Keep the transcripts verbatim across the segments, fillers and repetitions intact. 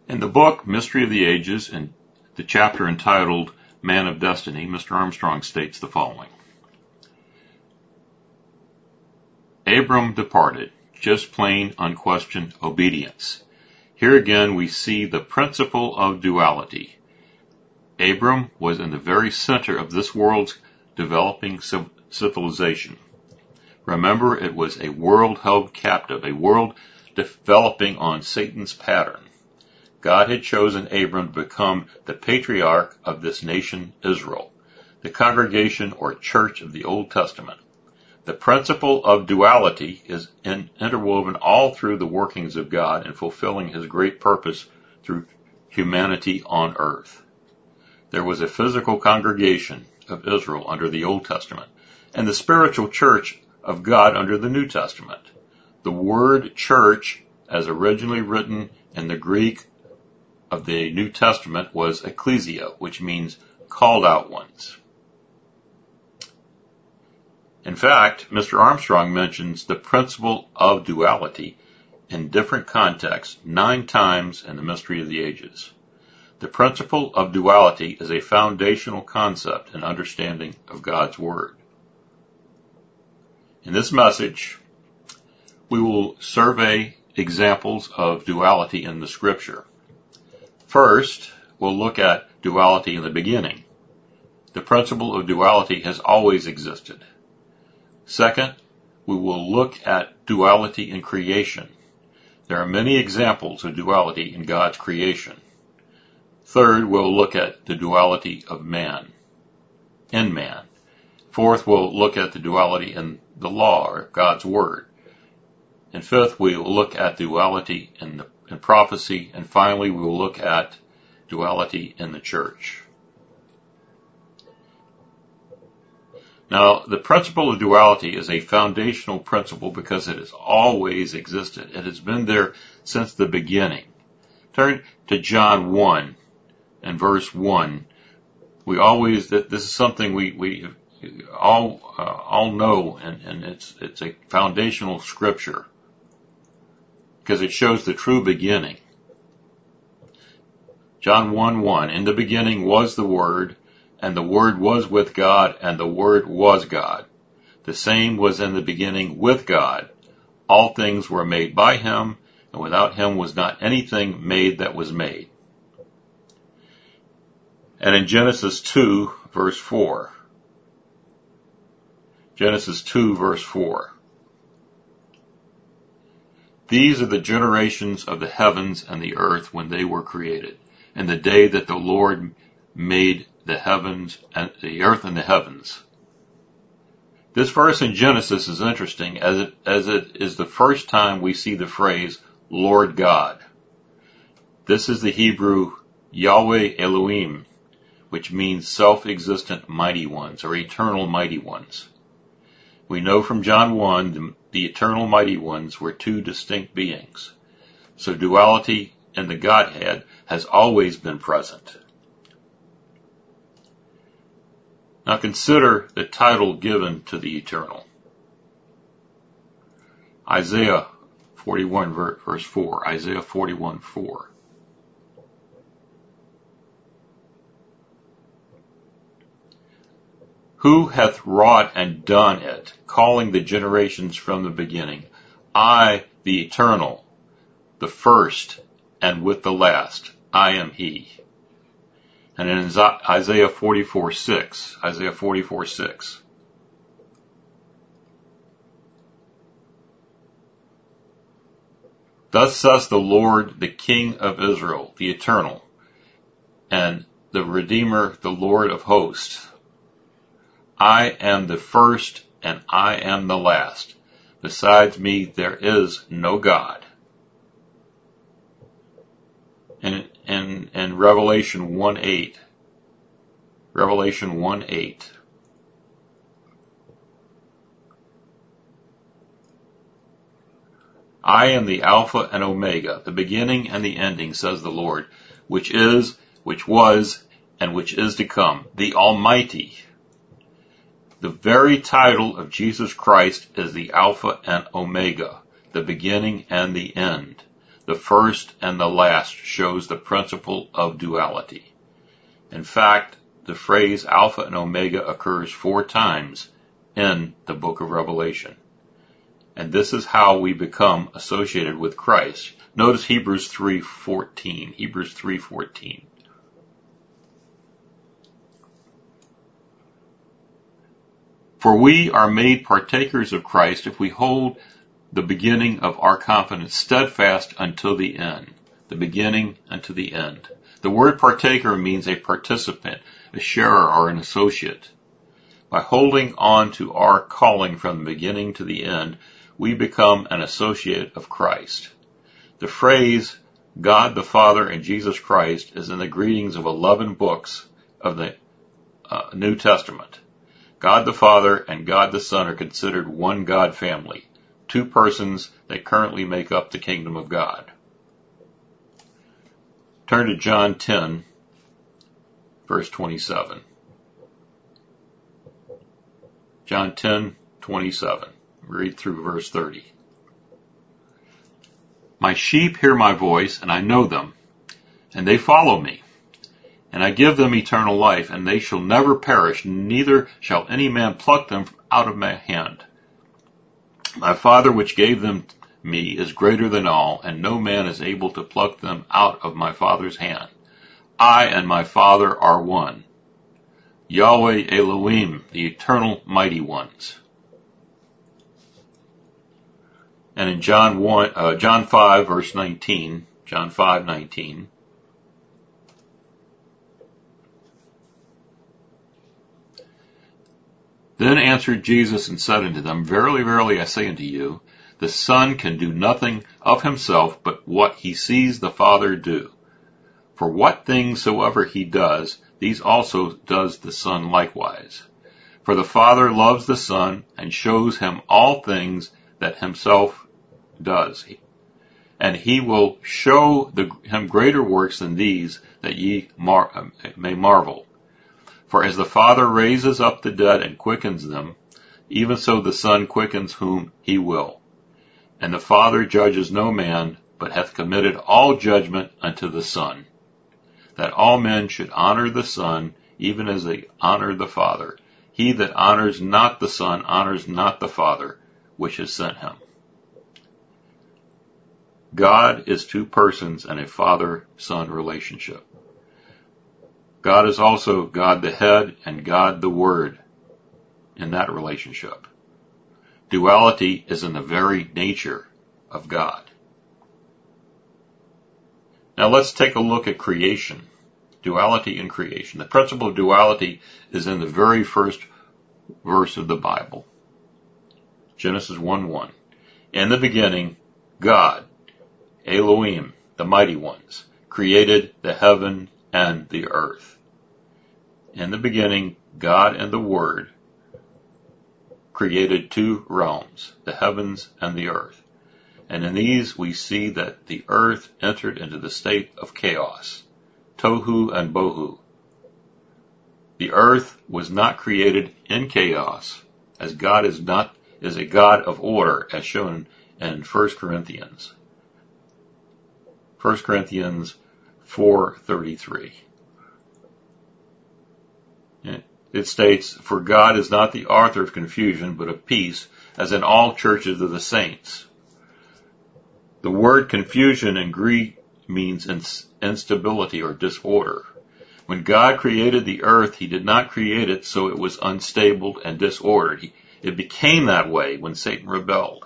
In the book, Mystery of the Ages, in the chapter entitled Man of Destiny, Mister Armstrong states the following. Abram departed, just plain, unquestioned obedience. Here again we see the principle of duality. Abram was in the very center of this world's developing civilization. Remember, it was a world held captive, a world developing on Satan's pattern. God had chosen Abram to become the patriarch of this nation, Israel, the congregation or church of the Old Testament. The principle of duality is interwoven all through the workings of God in fulfilling His great purpose through humanity on earth. There was a physical congregation of Israel under the Old Testament and the spiritual church of God under the New Testament. The word church, as originally written in the Greek of the New Testament, was ecclesia, which means called out ones. In fact, Mister Armstrong mentions the principle of duality in different contexts nine times in the Mystery of the Ages. The principle of duality is a foundational concept in understanding of God's Word. In this message, we will survey examples of duality in the Scripture. First, we'll look at duality in the beginning. The principle of duality has always existed. Second, we will look at duality in creation. There are many examples of duality in God's creation. Third, we'll look at the duality of man, in man. Fourth, we'll look at the duality in the law, or God's Word. And fifth, we will look at duality in, the, in prophecy. And finally, we will look at duality in the church. Now, the principle of duality is a foundational principle because it has always existed. It has been there since the beginning. Turn to John one and verse one. We always, this is something we, we all, uh, all know, and, and it's, it's a foundational scripture because it shows the true beginning. John one one, in the beginning was the Word, and the Word was with God, and the Word was God. The same was in the beginning with God. All things were made by Him, and without Him was not anything made that was made. And in Genesis two, verse four. Genesis two, verse four. These are the generations of the heavens and the earth when they were created, and the day that the Lord made the heavens and the earth and the heavens. This verse in Genesis is interesting as it, as it is the first time we see the phrase Lord God. This is the Hebrew Yahweh Elohim, which means self-existent mighty ones or eternal mighty ones. We know from John one the, the eternal mighty ones were two distinct beings. So duality in the Godhead has always been present. Now consider the title given to the eternal. Isaiah forty-one verse four. Isaiah forty-one four. Who hath wrought and done it, calling the generations from the beginning? I, the eternal, the first, and with the last, I am He. And in Isaiah forty-four six, Isaiah forty-four six. Thus says the Lord, the King of Israel, the Eternal, and the Redeemer, the Lord of hosts. I am the first and I am the last. Besides me there is no God. And in, in Revelation one eight, Revelation one eight, I am the Alpha and Omega, the beginning and the ending, says the Lord, which is, which was, and which is to come, the Almighty. The very title of Jesus Christ is the Alpha and Omega, the beginning and the end, the first and the last shows the principle of duality. In fact, the phrase Alpha and Omega occurs four times in the book of Revelation. And this is how we become associated with Christ. Notice Hebrews three fourteen. Hebrews three fourteen. For we are made partakers of Christ if we hold the beginning of our confidence steadfast until the end. The beginning unto the end. The word partaker means a participant, a sharer, or an associate. By holding on to our calling from the beginning to the end, we become an associate of Christ. The phrase God the Father and Jesus Christ is in the greetings of eleven books of the uh, New Testament. God the Father and God the Son are considered one God family, two persons that currently make up the kingdom of God. Turn to John ten, verse twenty-seven. John ten, twenty-seven. Read through verse thirty. My sheep hear my voice, and I know them, and they follow me. And I give them eternal life, and they shall never perish, neither shall any man pluck them out of my hand. My Father which gave them me is greater than all, and no man is able to pluck them out of my Father's hand. I and my Father are one. Yahweh Elohim, the eternal mighty ones. And in John one, uh, John five, verse nineteen, John five, nineteen. Then answered Jesus and said unto them, Verily, verily, I say unto you, the Son can do nothing of himself but what he sees the Father do. For what things soever he does, these also does the Son likewise. For the Father loves the Son, and shows him all things that himself does. And he will show the, him greater works than these, that ye mar, may marvel. For as the Father raises up the dead and quickens them, even so the Son quickens whom he will. And the Father judges no man, but hath committed all judgment unto the Son, that all men should honor the Son, even as they honor the Father. He that honors not the Son honors not the Father, which has sent him. God is two persons in a father-son relationship. God is also God the head and God the Word in that relationship. Duality is in the very nature of God. Now let's take a look at creation. Duality in creation. The principle of duality is in the very first verse of the Bible. Genesis one one. In the beginning, God, Elohim, the mighty ones, created the heaven and the earth. In the beginning, God and the Word created two realms, the heavens and the earth. And in these we see that the earth entered into the state of chaos, tohu and bohu. The earth was not created in chaos, as God is not is a God of order, as shown in First Corinthians. First Corinthians four thirty-three. It states, For God is not the author of confusion, but of peace, as in all churches of the saints. The word confusion in Greek means instability or disorder. When God created the earth, he did not create it so it was unstable and disordered. He, it became that way when Satan rebelled.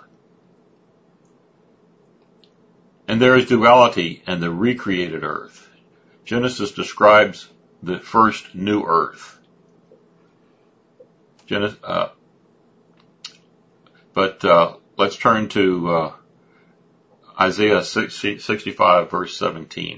And there is duality in the recreated earth. Genesis describes the first new earth. Genesis, uh, but uh, let's turn to uh, Isaiah sixty-five, verse seventeen.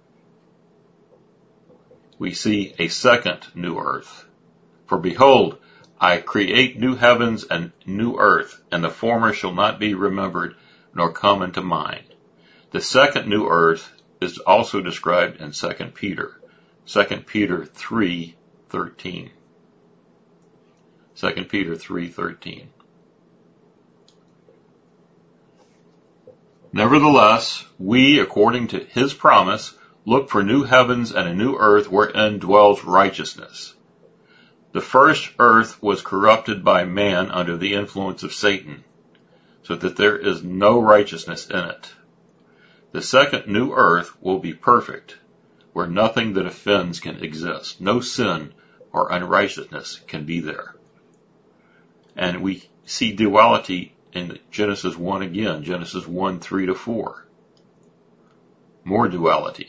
We see a second new earth. For behold, I create new heavens and new earth, and the former shall not be remembered, nor come into mind. The second new earth is also described in Second Peter, Second Peter three thirteen. Second Peter three thirteen. Nevertheless, we, according to his promise, look for new heavens and a new earth wherein dwells righteousness. The first earth was corrupted by man under the influence of Satan, so that there is no righteousness in it. The second new earth will be perfect, where nothing that offends can exist. No sin or unrighteousness can be there. And we see duality in Genesis one again, Genesis one, three to four. More duality.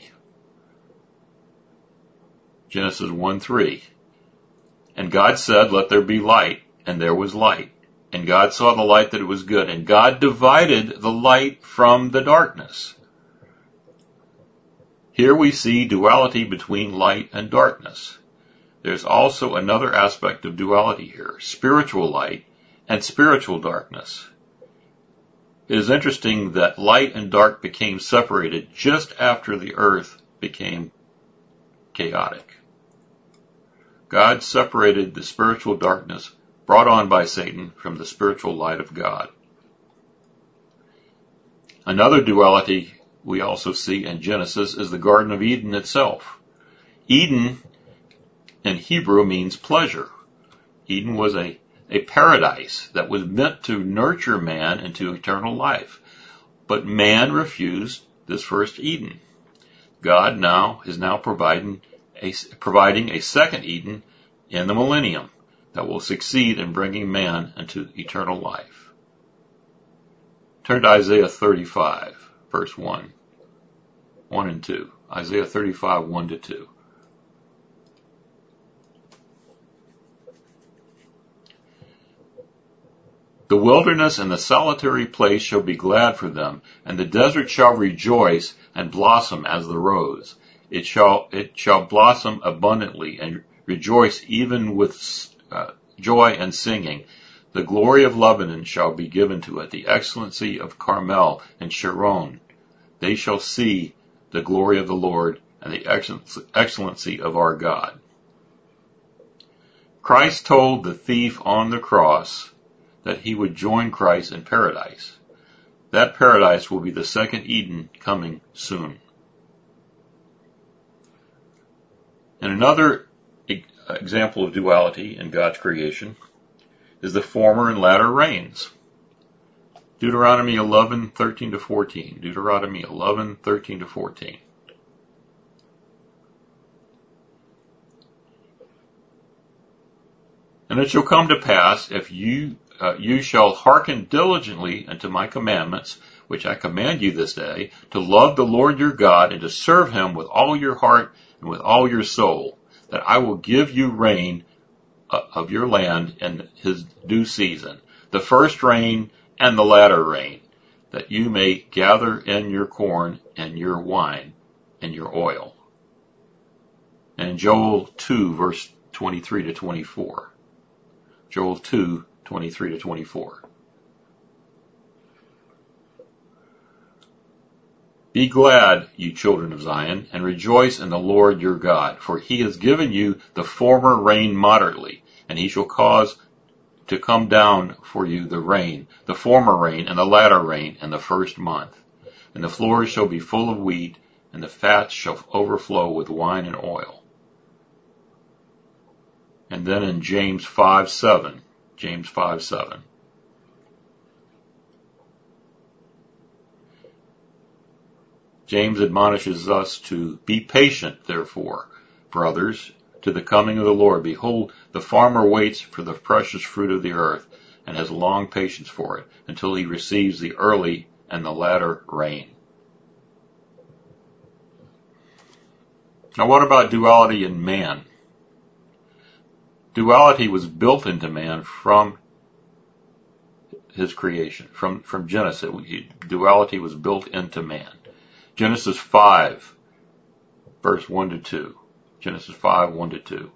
Genesis one, three. And God said, let there be light, and there was light. And God saw the light that it was good, and God divided the light from the darkness. Here we see duality between light and darkness. There's also another aspect of duality here, spiritual light and spiritual darkness. It is interesting that light and dark became separated just after the earth became chaotic. God separated the spiritual darkness brought on by Satan from the spiritual light of God. Another duality we also see in Genesis is the Garden of Eden itself. Eden in Hebrew means pleasure. Eden was a, a paradise that was meant to nurture man into eternal life. But man refused this first Eden. God now is now providing a, providing a second Eden in the millennium that will succeed in bringing man into eternal life. Turn to Isaiah thirty-five, verse one. one and two. Isaiah thirty-five, one to two. The wilderness and the solitary place shall be glad for them, and the desert shall rejoice and blossom as the rose. It shall, it shall blossom abundantly and rejoice even with uh, joy and singing. The glory of Lebanon shall be given to it, the excellency of Carmel and Sharon. They shall see the glory of the Lord and the excellency of our God. Christ told the thief on the cross that he would join Christ in paradise. That paradise will be the second Eden coming soon. And another example of duality in God's creation is the former and latter rains. Deuteronomy eleven, thirteen to fourteen. Deuteronomy eleven, thirteen to fourteen. And it shall come to pass, if you uh, you shall hearken diligently unto my commandments, which I command you this day, to love the Lord your God and to serve him with all your heart and with all your soul, that I will give you rain uh, of your land in his due season, the first rain and the latter rain, that you may gather in your corn and your wine and your oil. And in Joel two, verse twenty-three to twenty-four. Joel two, twenty-three to twenty-four. Be glad, you children of Zion, and rejoice in the Lord your God, for he has given you the former rain moderately, and he shall cause to come down for you the rain, the former rain and the latter rain in the first month. And the floors shall be full of wheat, and the fats shall overflow with wine and oil. And then in James five, seven, James five, seven. James admonishes us to be patient, therefore, brothers, to the coming of the Lord. Behold, the farmer waits for the precious fruit of the earth and has long patience for it until he receives the early and the latter rain. Now, what about duality in man? Duality was built into man from his creation, from, from Genesis. Duality was built into man. Genesis five, verse one to two. Genesis five, one to two.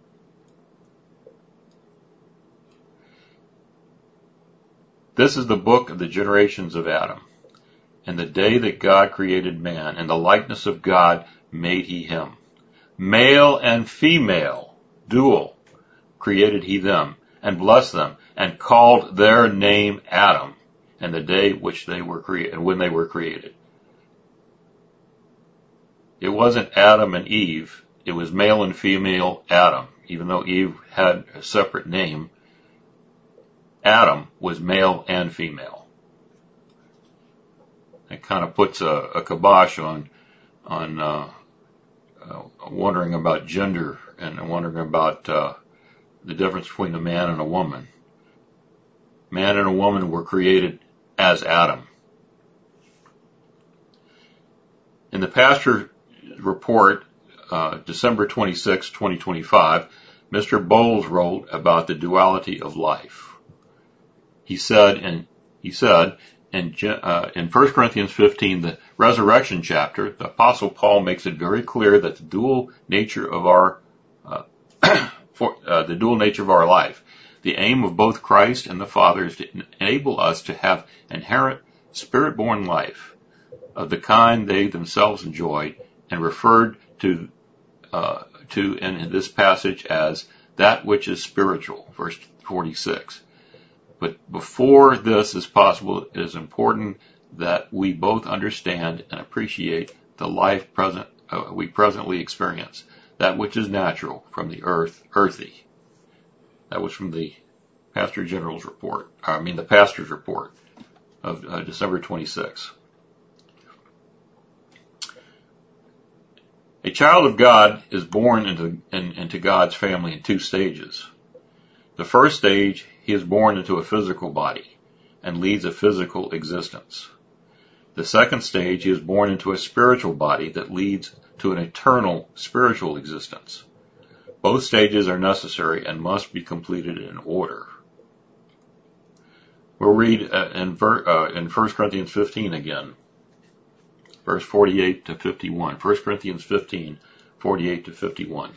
This is the book of the generations of Adam. In the day that God created man, in the likeness of God made he him. Male and female, dual, created he them, and blessed them, and called their name Adam. and the day which they were created, and when they were created. It wasn't Adam and Eve. It was male and female Adam. Even though Eve had a separate name, Adam was male and female. It kind of puts a, a kibosh on on uh, uh, wondering about gender and wondering about uh, the difference between a man and a woman. Man and a woman were created as Adam. In the pastor report, uh, December twenty-sixth, twenty twenty-five, Mister Bowles wrote about the duality of life. He said, and he said in, uh, in First Corinthians fifteen, the resurrection chapter, the Apostle Paul makes it very clear that the dual nature of our uh, for, uh, the dual nature of our life, the aim of both Christ and the Father, is to enable us to have inherent spirit-born life of the kind they themselves enjoyed, and referred to uh, to in this passage as that which is spiritual, verse forty-six. But before this is possible, it is important that we both understand and appreciate the life present uh, we presently experience, that which is natural from the earth, earthy. That was from the Pastor General's report. I mean, the pastor's report of uh, December twenty-sixth. A child of God is born into, in, into God's family in two stages. The first stage, he is born into a physical body and leads a physical existence. The second stage, he is born into a spiritual body that leads to an eternal spiritual existence. Both stages are necessary and must be completed in order. We'll read uh, in, ver, uh, in First Corinthians fifteen again. Verse forty-eight to fifty-one. First Corinthians fifteen, forty-eight to fifty-one.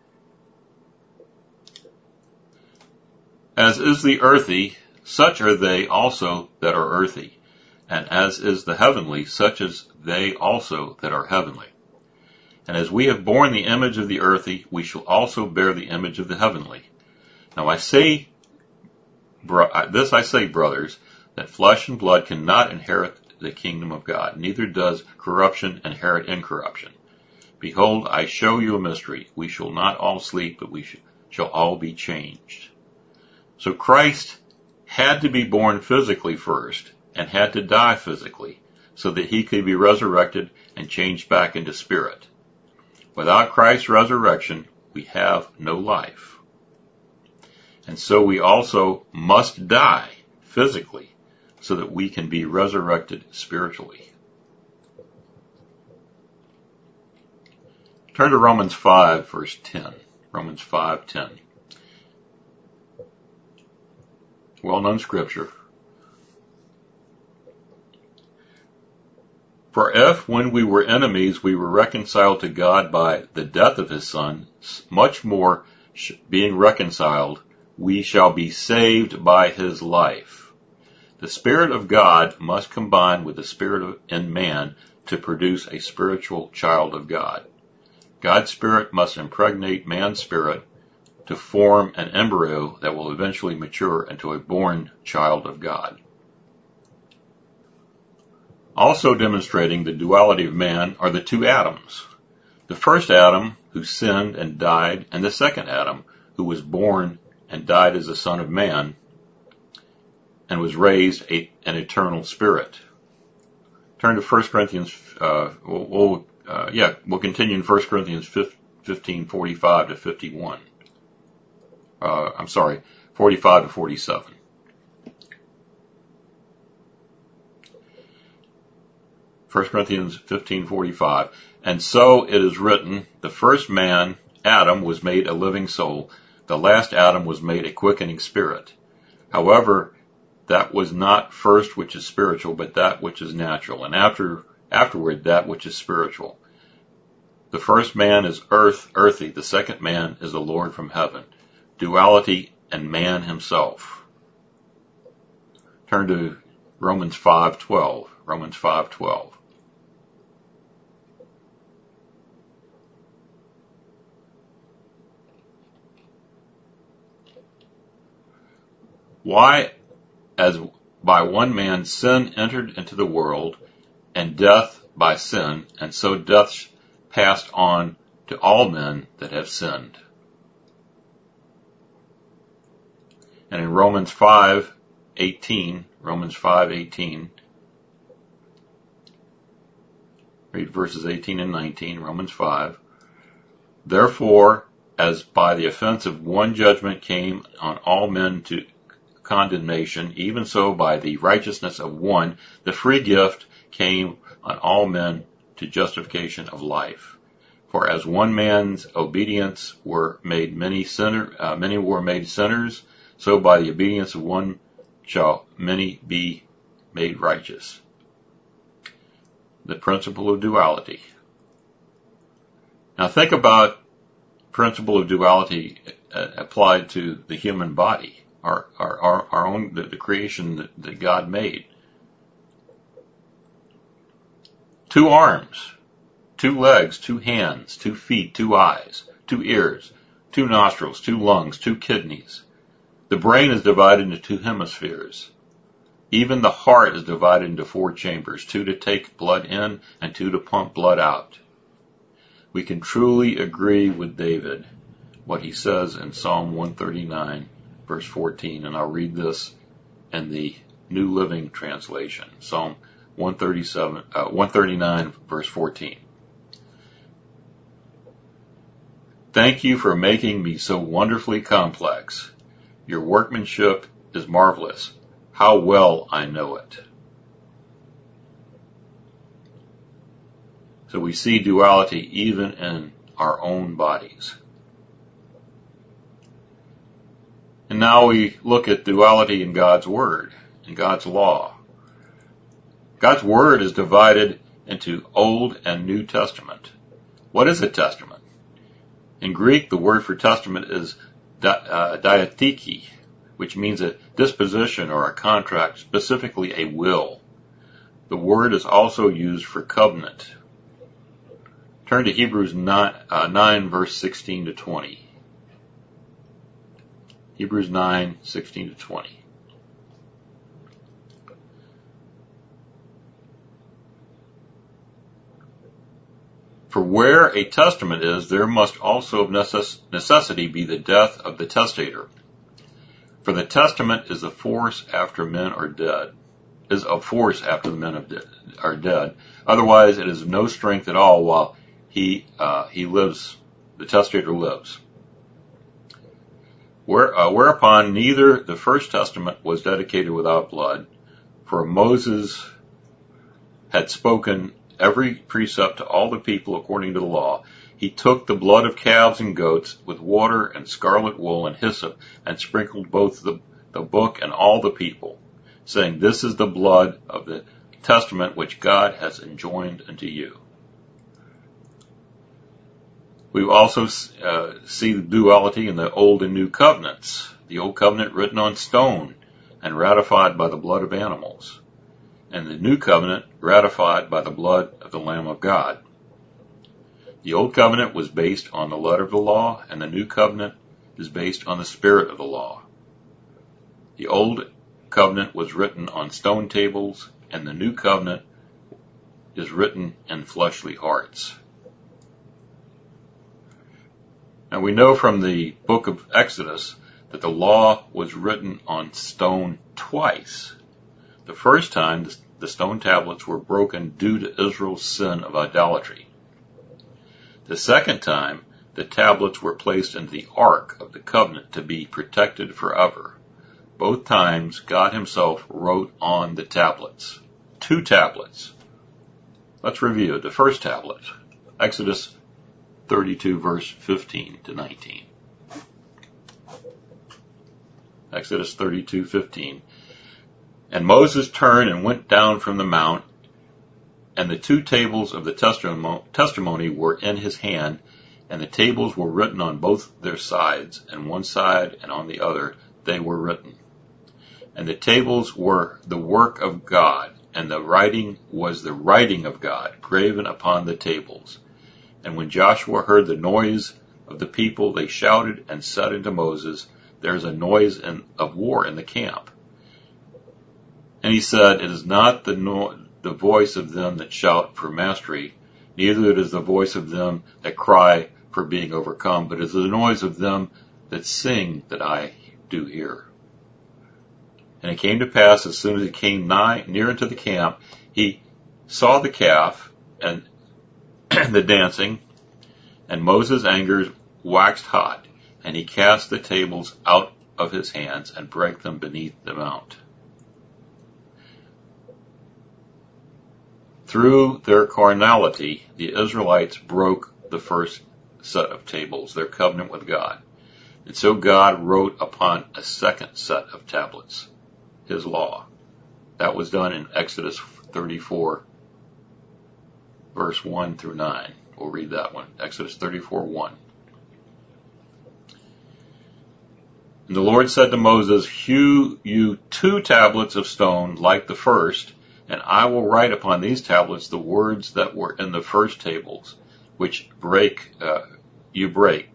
As is the earthy, such are they also that are earthy. And as is the heavenly, such as they also that are heavenly. And as we have borne the image of the earthy, we shall also bear the image of the heavenly. Now I say, this I say, brothers, that flesh and blood cannot inherit the kingdom of God, neither does corruption inherit incorruption. Behold, I show you a mystery. We shall not all sleep, but we sh- shall all be changed. So Christ had to be born physically first, and had to die physically, so that he could be resurrected and changed back into spirit. Without Christ's resurrection, we have no life. And so we also must die physically, so that we can be resurrected spiritually. Turn to Romans five, verse ten. Romans five, ten. Well-known scripture. For if, when we were enemies, we were reconciled to God by the death of his Son, much more, being reconciled, we shall be saved by his life. The Spirit of God must combine with the Spirit of, in man to produce a spiritual child of God. God's Spirit must impregnate man's spirit to form an embryo that will eventually mature into a born child of God. Also demonstrating the duality of man are the two Adams. The first Adam, who sinned and died, and the second Adam, who was born and died as a son of man, and was raised a, an eternal spirit. Turn to First Corinthians, uh, we'll, we'll uh, yeah, we'll continue in First Corinthians fifteen, forty-five to fifty-one. Uh, I'm sorry, forty-five to forty-seven. First Corinthians fifteen, forty-five. And so it is written, the first man, Adam, was made a living soul. The last Adam was made a quickening spirit. However, that was not first which is spiritual, but that which is natural, and after afterward that which is spiritual. The first man is earth, earthy. The second man is the Lord from heaven. Duality and man himself. Turn to Romans five twelve. Romans five twelve. Why, as by one man sin entered into the world, and death by sin, and so death passed on to all men that have sinned. And in Romans five eighteen, Romans five eighteen, read verses eighteen and nineteen, Romans five. Therefore, as by the offense of one judgment came on all men to condemnation, even so by the righteousness of one, the free gift came on all men to justification of life. For as one man's obedience were made many sinner, uh, many were made sinners, so by the obedience of one shall many be made righteous. The principle of duality. Now think about principle of duality applied to the human body, our our our, our own the, the creation that, that God made. Two arms, two legs, two hands, two feet, two eyes, two ears, two nostrils, two lungs, two kidneys. The brain is divided into two hemispheres. Even the heart is divided into four chambers, two to take blood in and two to pump blood out. We can truly agree with David, what he says in Psalm one thirty-nine, verse fourteen, and I'll read this in the New Living Translation, Psalm one thirty-seven, uh, one thirty-nine, verse fourteen. Thank you for making me so wonderfully complex. Your workmanship is marvelous. How well I know it. So we see duality even in our own bodies. And now we look at duality in God's Word, in God's law. God's Word is divided into Old and New Testament. What is a testament? In Greek, the word for testament is diatheke, which means a disposition or a contract, specifically a will. The word is also used for covenant. Turn to Hebrews nine, uh, nine verse sixteen to twenty. Hebrews nine, sixteen to twenty. For where a testament is, there must also of necess- necessity be the death of the testator. For the testament is the force after men are dead, is of force after the men of de- are dead. Otherwise, it is no strength at all while he uh, he lives, the testator lives. Where, uh, whereupon neither the first testament was dedicated without blood, for Moses had spoken every precept to all the people according to the law. He took the blood of calves and goats with water and scarlet wool and hyssop and sprinkled both the, the book and all the people, saying, This is the blood of the testament which God has enjoined unto you. We also uh, see the duality in the Old and New Covenants. The Old Covenant written on stone and ratified by the blood of animals, and the New Covenant ratified by the blood of the Lamb of God. The Old Covenant was based on the letter of the law, and the New Covenant is based on the spirit of the law. The Old Covenant was written on stone tables, and the New Covenant is written in fleshly hearts. Now we know from the book of Exodus that the law was written on stone twice. The first time, the stone tablets were broken due to Israel's sin of idolatry. The second time, the tablets were placed into the Ark of the Covenant to be protected forever. Both times, God himself wrote on the tablets. Two tablets. Let's review the first tablet, Exodus thirty-two, verse fifteen to nineteen. Exodus thirty-two, fifteen. And Moses turned and went down from the mount, and the two tables of the testimony were in his hand, and the tables were written on both their sides, and one side and on the other they were written. And the tables were the work of God, and the writing was the writing of God, graven upon the tables. And when Joshua heard the noise of the people, they shouted and said unto Moses, There is a noise in, of war in the camp. And he said, it is not the, no- the voice of them that shout for mastery, neither it is the voice of them that cry for being overcome, but it is the noise of them that sing that I do hear. And it came to pass, as soon as he came nigh near unto the camp, he saw the calf and the dancing, and Moses' anger waxed hot, and he cast the tables out of his hands and brake them beneath the mount. Through their carnality, the Israelites broke the first set of tables, their covenant with God. And so God wrote upon a second set of tablets, his law. That was done in Exodus thirty-four, verse one through nine. We'll read that one. Exodus thirty-four, one. And the Lord said to Moses, hew you two tablets of stone like the first, and I will write upon these tablets the words that were in the first tables, which break uh, you break.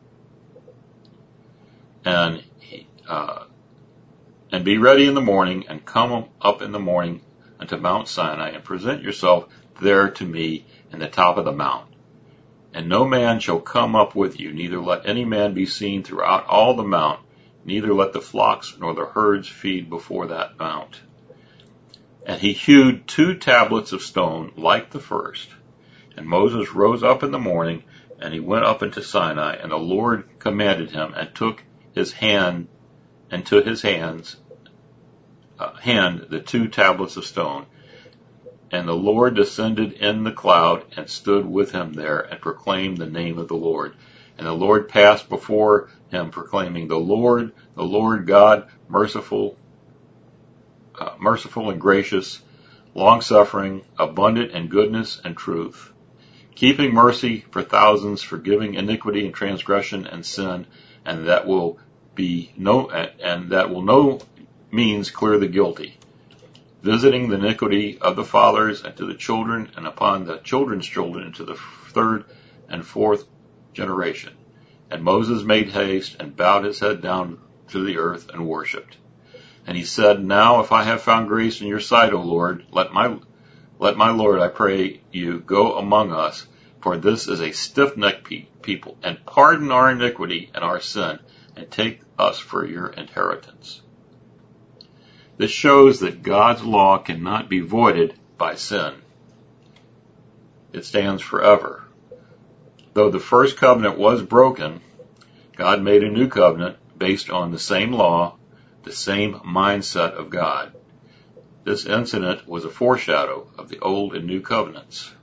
And uh, and be ready in the morning, and come up in the morning unto Mount Sinai, and present yourself there to me in the top of the mount. And no man shall come up with you, neither let any man be seen throughout all the mount, neither let the flocks nor the herds feed before that mount. And he hewed two tablets of stone like the first. And Moses rose up in the morning, and he went up into Sinai, and the Lord commanded him, and took his hand, and to his hands, uh, hand the two tablets of stone. And the Lord descended in the cloud, and stood with him there, and proclaimed the name of the Lord. And the Lord passed before him, proclaiming, the Lord, the Lord God, merciful, uh, merciful and gracious, long-suffering, abundant in goodness and truth, keeping mercy for thousands, forgiving iniquity and transgression and sin, and that will be no, and that will no means clear the guilty, visiting the iniquity of the fathers and to the children, and upon the children's children into the third and fourth generation. And Moses made haste and bowed his head down to the earth and worshipped. And he said, now if I have found grace in your sight, O Lord, let my let my Lord, I pray you, go among us, for this is a stiff-necked pe- people, and pardon our iniquity and our sin, and take us for your inheritance. This shows that God's law cannot be voided by sin. It stands forever. Though the first covenant was broken, God made a new covenant based on the same law, the same mindset of God. This incident was a foreshadow of the old and new covenants.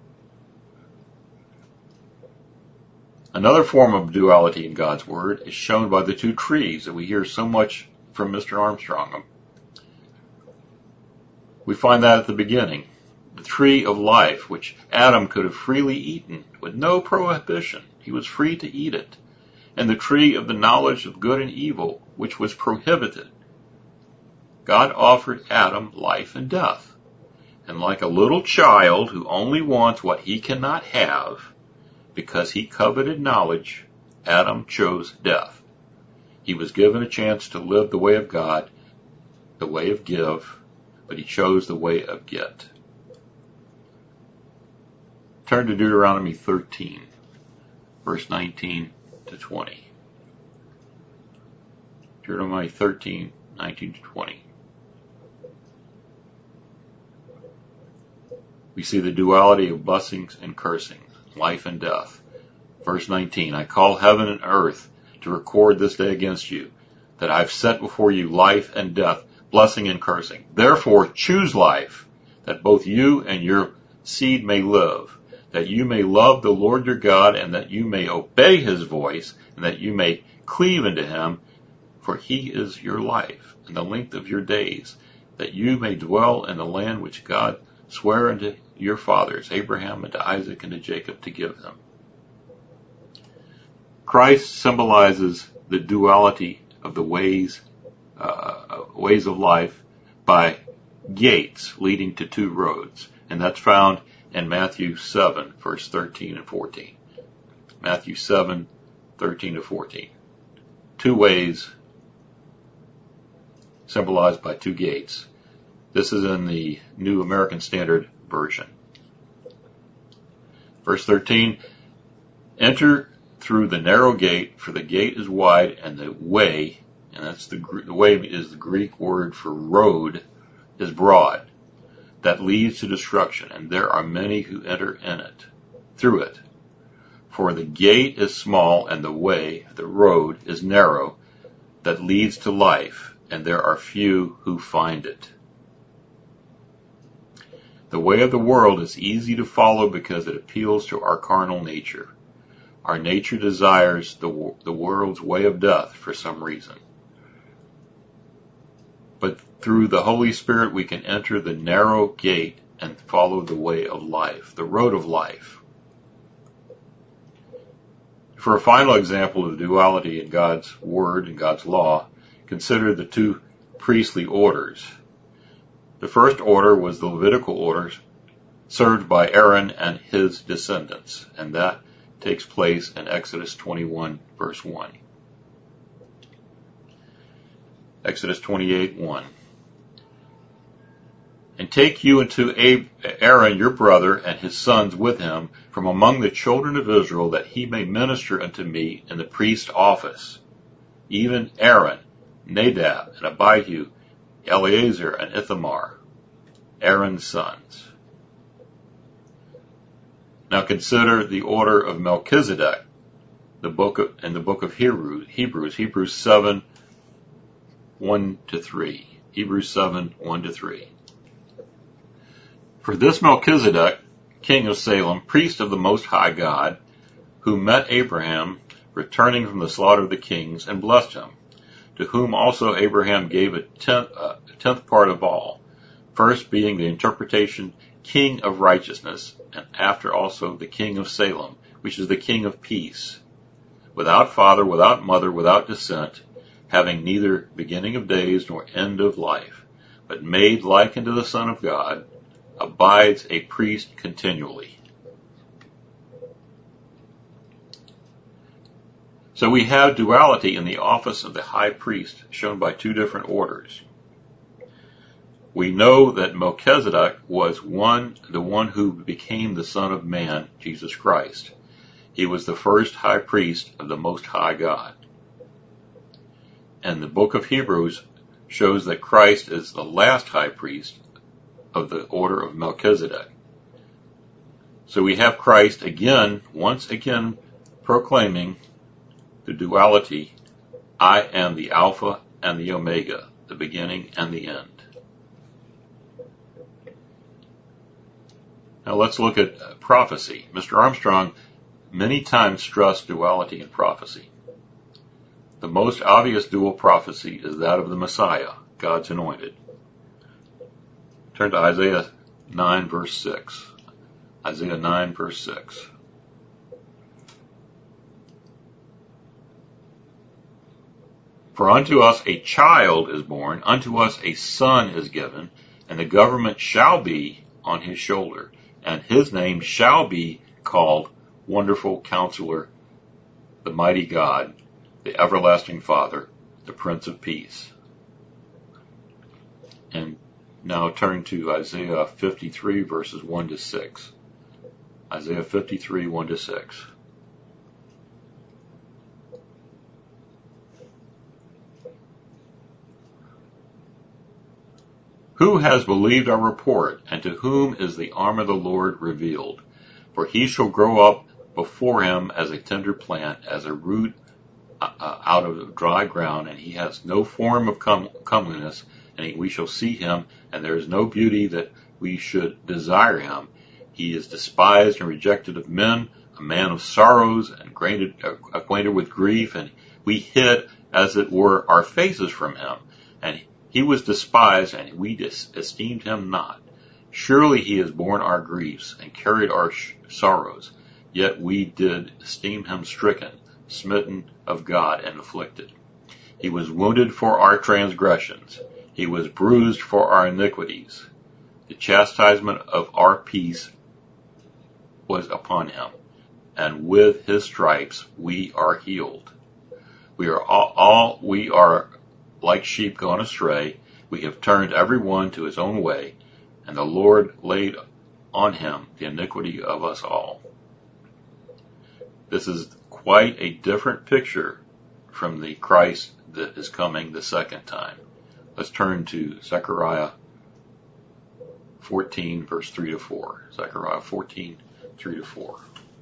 Another form of duality in God's Word is shown by the two trees that we hear so much from Mister Armstrong. We find that at the beginning. The tree of life, which Adam could have freely eaten with no prohibition. He was free to eat it. And the tree of the knowledge of good and evil, which was prohibited. God offered Adam life and death. And like a little child who only wants what he cannot have, because he coveted knowledge, Adam chose death. He was given a chance to live the way of God, the way of give, but he chose the way of get. Turn to Deuteronomy thirteen, verse nineteen to twenty. Deuteronomy thirteen, nineteen to twenty. We see the duality of blessings and cursing, life and death. Verse nineteen, I call heaven and earth to record this day against you, that I've set before you life and death, blessing and cursing. Therefore choose life, that both you and your seed may live, that you may love the Lord your God, and that you may obey his voice, and that you may cleave unto him, for he is your life, and the length of your days, that you may dwell in the land which God sware unto your fathers, Abraham, and to Isaac, and to Jacob, to give them. Christ symbolizes the duality of the ways, uh, ways of life by gates leading to two roads, and that's found in Matthew seven, verse thirteen and fourteen. Matthew seven, thirteen to fourteen. Two ways symbolized by two gates. This is in the New American Standard Version. Verse thirteen, enter through the narrow gate, for the gate is wide and the way, and that's the, the way is the Greek word for road, is broad, that leads to destruction, and there are many who enter in it, through it. For the gate is small and the way, the road, is narrow, that leads to life, and there are few who find it. The way of the world is easy to follow because it appeals to our carnal nature. Our nature desires the, the world's way of death for some reason. But through the Holy Spirit we can enter the narrow gate and follow the way of life, the road of life. For a final example of duality in God's Word and God's law, consider the two priestly orders. The first order was the Levitical orders served by Aaron and his descendants, and that takes place in Exodus twenty-one, verse one. Exodus twenty-eight, one. And take you unto Aaron your brother and his sons with him from among the children of Israel, that he may minister unto me in the priest's office, even Aaron, Nadab, and Abihu, Eleazar, and Ithamar, Aaron's sons. Now consider the order of Melchizedek, the book of, in the book of Hebrews, Hebrews, Hebrews seven, one to three. Hebrews seven, one to three. For this Melchizedek, king of Salem, priest of the Most High God, who met Abraham returning from the slaughter of the kings, and blessed him, to whom also Abraham gave a tenth, uh, tenth part of all, first being the interpretation king of righteousness, and after also the king of Salem, which is the king of peace, without father, without mother, without descent, having neither beginning of days nor end of life, but made like unto the Son of God, abides a priest continually. So we have duality in the office of the high priest, shown by two different orders. We know that Melchizedek was one, the one who became the Son of Man, Jesus Christ. He was the first high priest of the Most High God. And the book of Hebrews shows that Christ is the last high priest of the order of Melchizedek. So we have Christ again, once again, proclaiming the duality, I am the Alpha and the Omega, the beginning and the end. Now let's look at prophecy. Mister Armstrong many times stressed duality in prophecy. The most obvious dual prophecy is that of the Messiah, God's anointed. Turn to Isaiah nine, verse six. Isaiah nine, verse six. For unto us a child is born, unto us a son is given, and the government shall be on his shoulder, and his name shall be called Wonderful Counselor, the Mighty God, the Everlasting Father, the Prince of Peace. And now turn to Isaiah fifty-three, verses one to six. Isaiah fifty-three, one to six. Who has believed our report, and to whom is the arm of the Lord revealed? For he shall grow up before him as a tender plant, as a root uh, out of dry ground, and he has no form of come, comeliness, and we shall see him, and there is no beauty that we should desire him. He is despised and rejected of men, a man of sorrows, and acquainted, acquainted with grief, and we hid, as it were, our faces from him. And he was despised, and we esteemed him not. Surely he has borne our griefs, and carried our sorrows. Yet we did esteem him stricken, smitten of God, and afflicted. He was wounded for our transgressions. He was bruised for our iniquities. The chastisement of our peace was upon him, and with his stripes we are healed. We are all, all we are like sheep gone astray, We have turned every one to his own way, and the Lord laid on him the iniquity of us all. This is quite a different picture from the Christ that is coming the second time. Let's turn to Zechariah fourteen, verse three to four. Zechariah fourteen, three to four.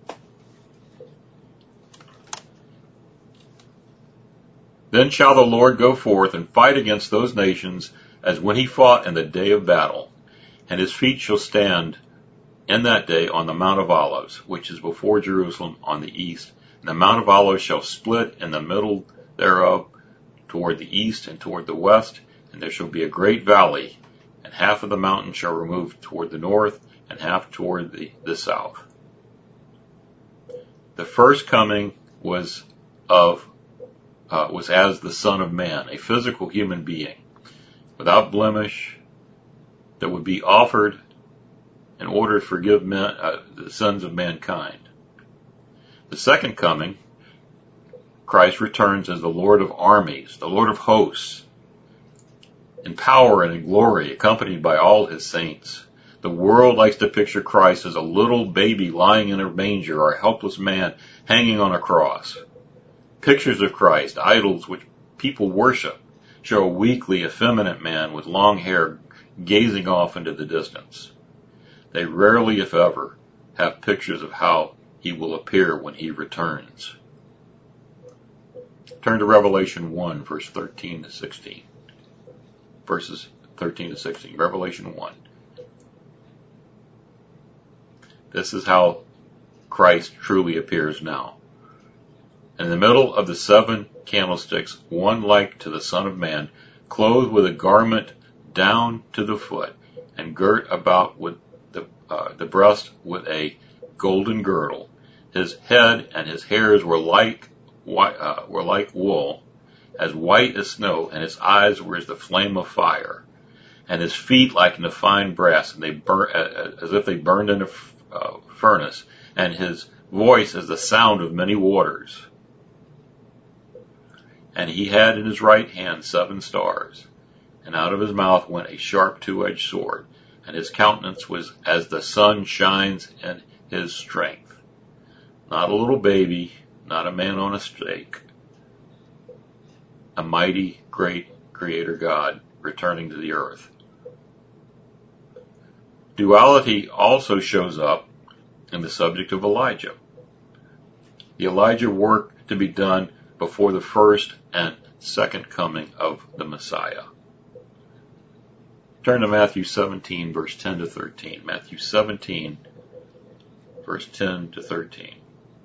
Then shall the Lord go forth and fight against those nations as when he fought in the day of battle, and his feet shall stand in that day on the Mount of Olives, which is before Jerusalem on the east. And the Mount of Olives shall split in the middle thereof toward the east and toward the west, and there shall be a great valley, and half of the mountain shall remove toward the north, and half toward the, the south. The first coming was of uh, was as the Son of Man, a physical human being, without blemish, that would be offered in order to forgive men, uh, the sins of mankind. The second coming, Christ returns as the Lord of armies, the Lord of hosts, in power and in glory, accompanied by all his saints. The world likes to picture Christ as a little baby lying in a manger or a helpless man hanging on a cross. Pictures of Christ, idols which people worship, show a weakly, effeminate man with long hair gazing off into the distance. They rarely, if ever, have pictures of how he will appear when he returns. Turn to Revelation one, verse thirteen to sixteen. Verses thirteen to sixteen. Revelation one. This is how Christ truly appears now. In the middle of the seven candlesticks, one like to the Son of Man, clothed with a garment down to the foot, and girt about with the, uh, the breast with a golden girdle. His head and his hairs were like white, uh, were like wool, as white as snow, and his eyes were as the flame of fire, and his feet like the fine brass, and they burn uh, as if they burned in a uh, furnace, and his voice as the sound of many waters. And he had in his right hand seven stars, and out of his mouth went a sharp two-edged sword, and his countenance was as the sun shines in his strength. Not a little baby, not a man on a stake. A mighty, great Creator God returning to the earth. Duality also shows up in the subject of Elijah. The Elijah work to be done before the first and second coming of the Messiah. Turn to Matthew seventeen, verse ten to thirteen. Matthew seventeen, verse ten to thirteen.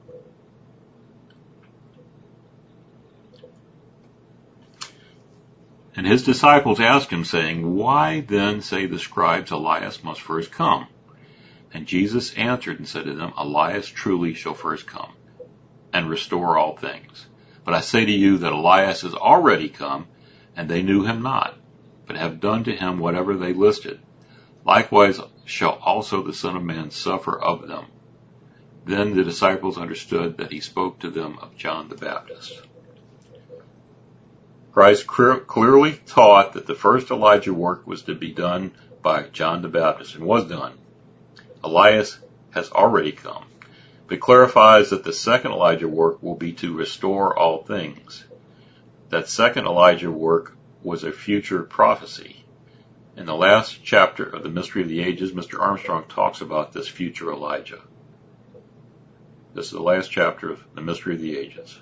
And his disciples asked him, saying, Why then say the scribes Elias must first come? And Jesus answered and said to them, Elias truly shall first come, and restore all things. But I say to you that Elias is already come, and they knew him not, but have done to him whatever they listed. Likewise shall also the Son of Man suffer of them. Then the disciples understood that he spoke to them of John the Baptist. Christ clearly taught that the first Elijah work was to be done by John the Baptist, and was done. Elias has already come, but clarifies that the second Elijah work will be to restore all things. That second Elijah work was a future prophecy. In the last chapter of the Mystery of the Ages, Mister Armstrong talks about this future Elijah. This is the last chapter of the Mystery of the Ages.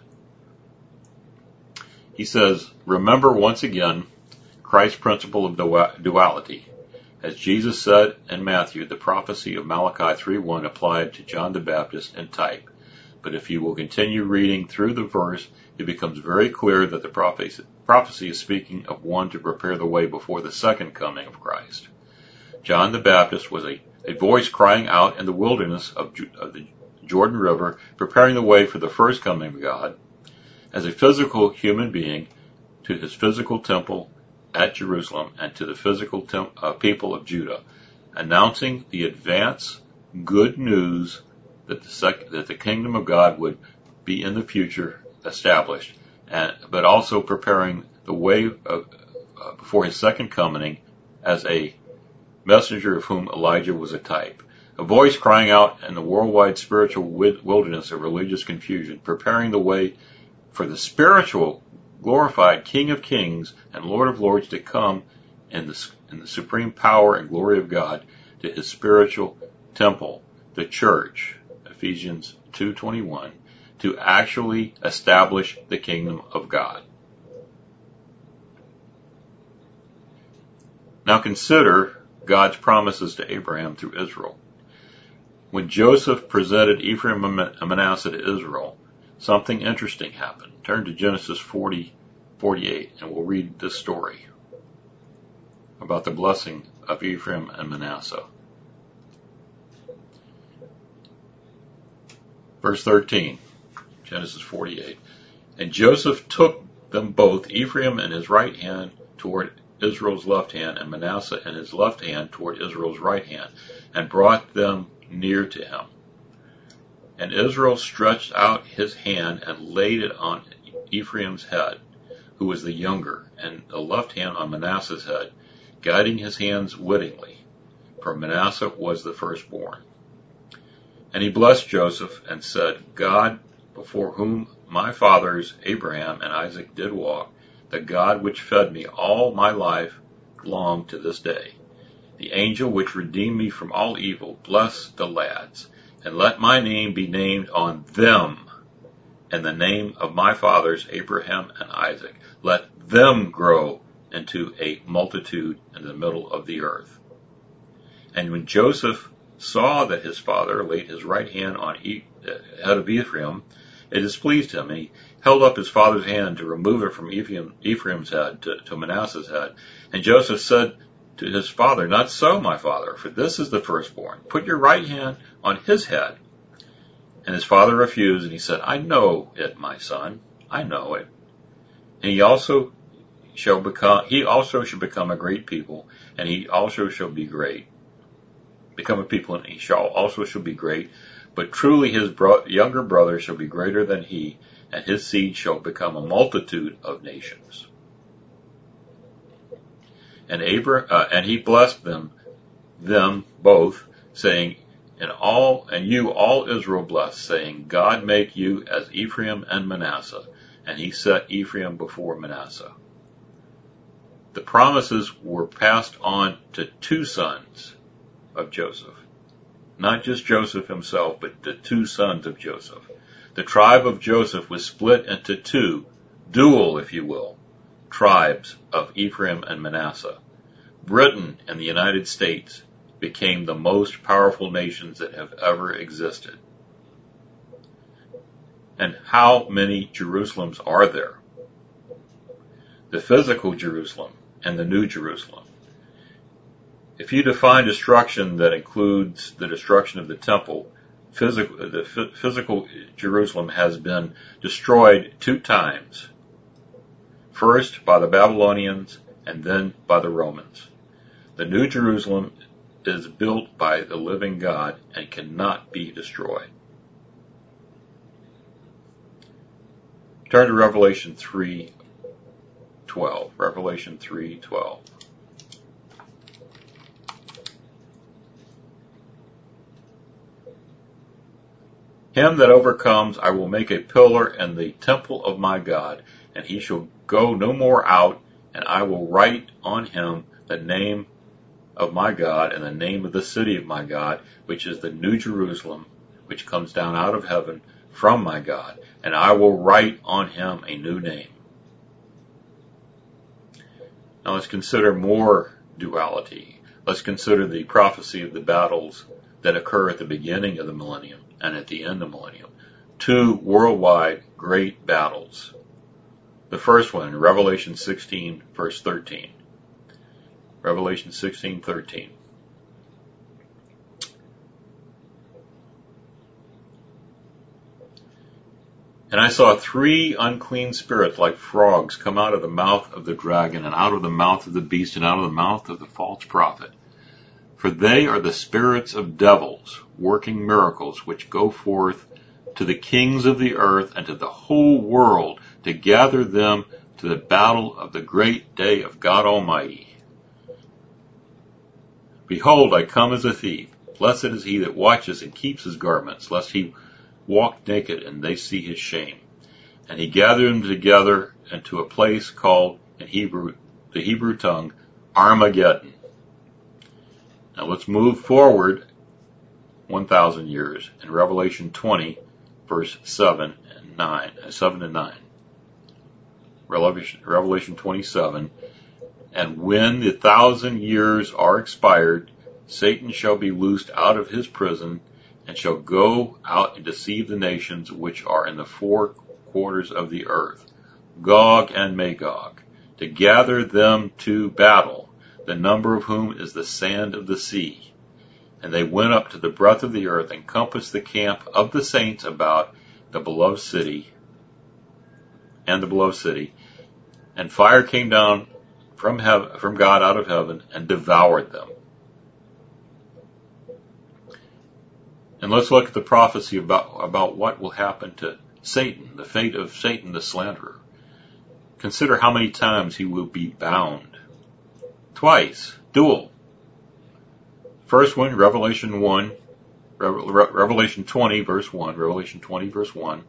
He says, remember once again Christ's principle of duality. As Jesus said in Matthew, the prophecy of Malachi three one applied to John the Baptist in type. But if you will continue reading through the verse, it becomes very clear that the prophecy, prophecy is speaking of one to prepare the way before the second coming of Christ. John the Baptist was a, a voice crying out in the wilderness of, of the Jordan River, preparing the way for the first coming of God. As a physical human being, to his physical temple at Jerusalem and to the physical tem- uh, people of Judah, announcing the advance good news that the, sec- that the kingdom of God would be in the future established, and, but also preparing the way of, uh, before his second coming as a messenger of whom Elijah was a type. A voice crying out in the worldwide spiritual wilderness of religious confusion, preparing the way for the spiritual, glorified King of Kings and Lord of Lords to come in the, in the supreme power and glory of God to his spiritual temple, the church, Ephesians two twenty-one, to actually establish the kingdom of God. Now consider God's promises to Abraham through Israel. When Joseph presented Ephraim and Manasseh to Israel, something interesting happened. Turn to Genesis forty, forty-eight, and we'll read this story about the blessing of Ephraim and Manasseh. Verse thirteen, Genesis forty-eight. And Joseph took them both, Ephraim in his right hand toward Israel's left hand, and Manasseh in his left hand toward Israel's right hand, and brought them near to him. And Israel stretched out his hand and laid it on Ephraim's head, who was the younger, and the left hand on Manasseh's head, guiding his hands wittingly, for Manasseh was the firstborn. And he blessed Joseph and said, God, before whom my fathers Abraham and Isaac did walk, the God which fed me all my life long to this day, the angel which redeemed me from all evil, bless the lads, and let my name be named on them, and the name of my fathers Abraham and Isaac. Let them grow into a multitude in the middle of the earth. And when Joseph saw that his father laid his right hand on the head of Ephraim, it displeased him, and he held up his father's hand to remove it from Ephraim, Ephraim's head to, to Manasseh's head. And Joseph said to his father, not so, my father, for this is the firstborn. Put your right hand on his head. And his father refused, and he said, I know it, my son, I know it. And he also shall become, he also shall become a great people, and he also shall be great. Become a people, and he shall also shall be great. But truly his bro- younger brother shall be greater than he, and his seed shall become a multitude of nations. And Abra- uh, and he blessed them, them both, saying, and all, and you all Israel blessed, saying, God make you as Ephraim and Manasseh. And he set Ephraim before Manasseh. The promises were passed on to two sons of Joseph. Not just Joseph himself, but the two sons of Joseph. The tribe of Joseph was split into two, dual, if you will, tribes of Ephraim and Manasseh. Britain and the United States became the most powerful nations that have ever existed. And how many Jerusalems are there? The physical Jerusalem and the New Jerusalem. If you define destruction that includes the destruction of the temple, physical, the physical Jerusalem has been destroyed two times. First by the Babylonians and then by the Romans. The New Jerusalem is built by the living God and cannot be destroyed. Turn to Revelation three twelve. Revelation three twelve. Him that overcomes I will make a pillar in the temple of my God, and he shall go no more out, and I will write on him the name of my God and the name of the city of my God, which is the New Jerusalem, which comes down out of heaven from my God, and I will write on him a new name. Now let's consider more duality. Let's consider the prophecy of the battles that occur at the beginning of the millennium and at the end of the millennium. Two worldwide great battles. The first one, Revelation sixteen, verse thirteen. Revelation sixteen, thirteen. And I saw three unclean spirits like frogs come out of the mouth of the dragon, and out of the mouth of the beast, and out of the mouth of the false prophet. For they are the spirits of devils, working miracles, which go forth to the kings of the earth and to the whole world to gather them to the battle of the great day of God Almighty. Behold, I come as a thief. Blessed is he that watches and keeps his garments, lest he walk naked and they see his shame. And he gathered them together into a place called in Hebrew, the Hebrew tongue, Armageddon. Now let's move forward one thousand years in Revelation twenty, verse seven and nine, seven and nine. Revelation, Revelation twenty-seven. And when the thousand years are expired, Satan shall be loosed out of his prison, and shall go out and deceive the nations which are in the four quarters of the earth, Gog and Magog, to gather them to battle, the number of whom is the sand of the sea. And they went up to the breadth of the earth, and compassed the camp of the saints about the beloved city, and the beloved city. And fire came down from heaven, from God out of heaven, and devoured them. And let's look at the prophecy about, about what will happen to Satan, the fate of Satan the slanderer. Consider how many times he will be bound. Twice. Dual. First one, Revelation one, Revelation twenty, verse one, Revelation twenty, verse one.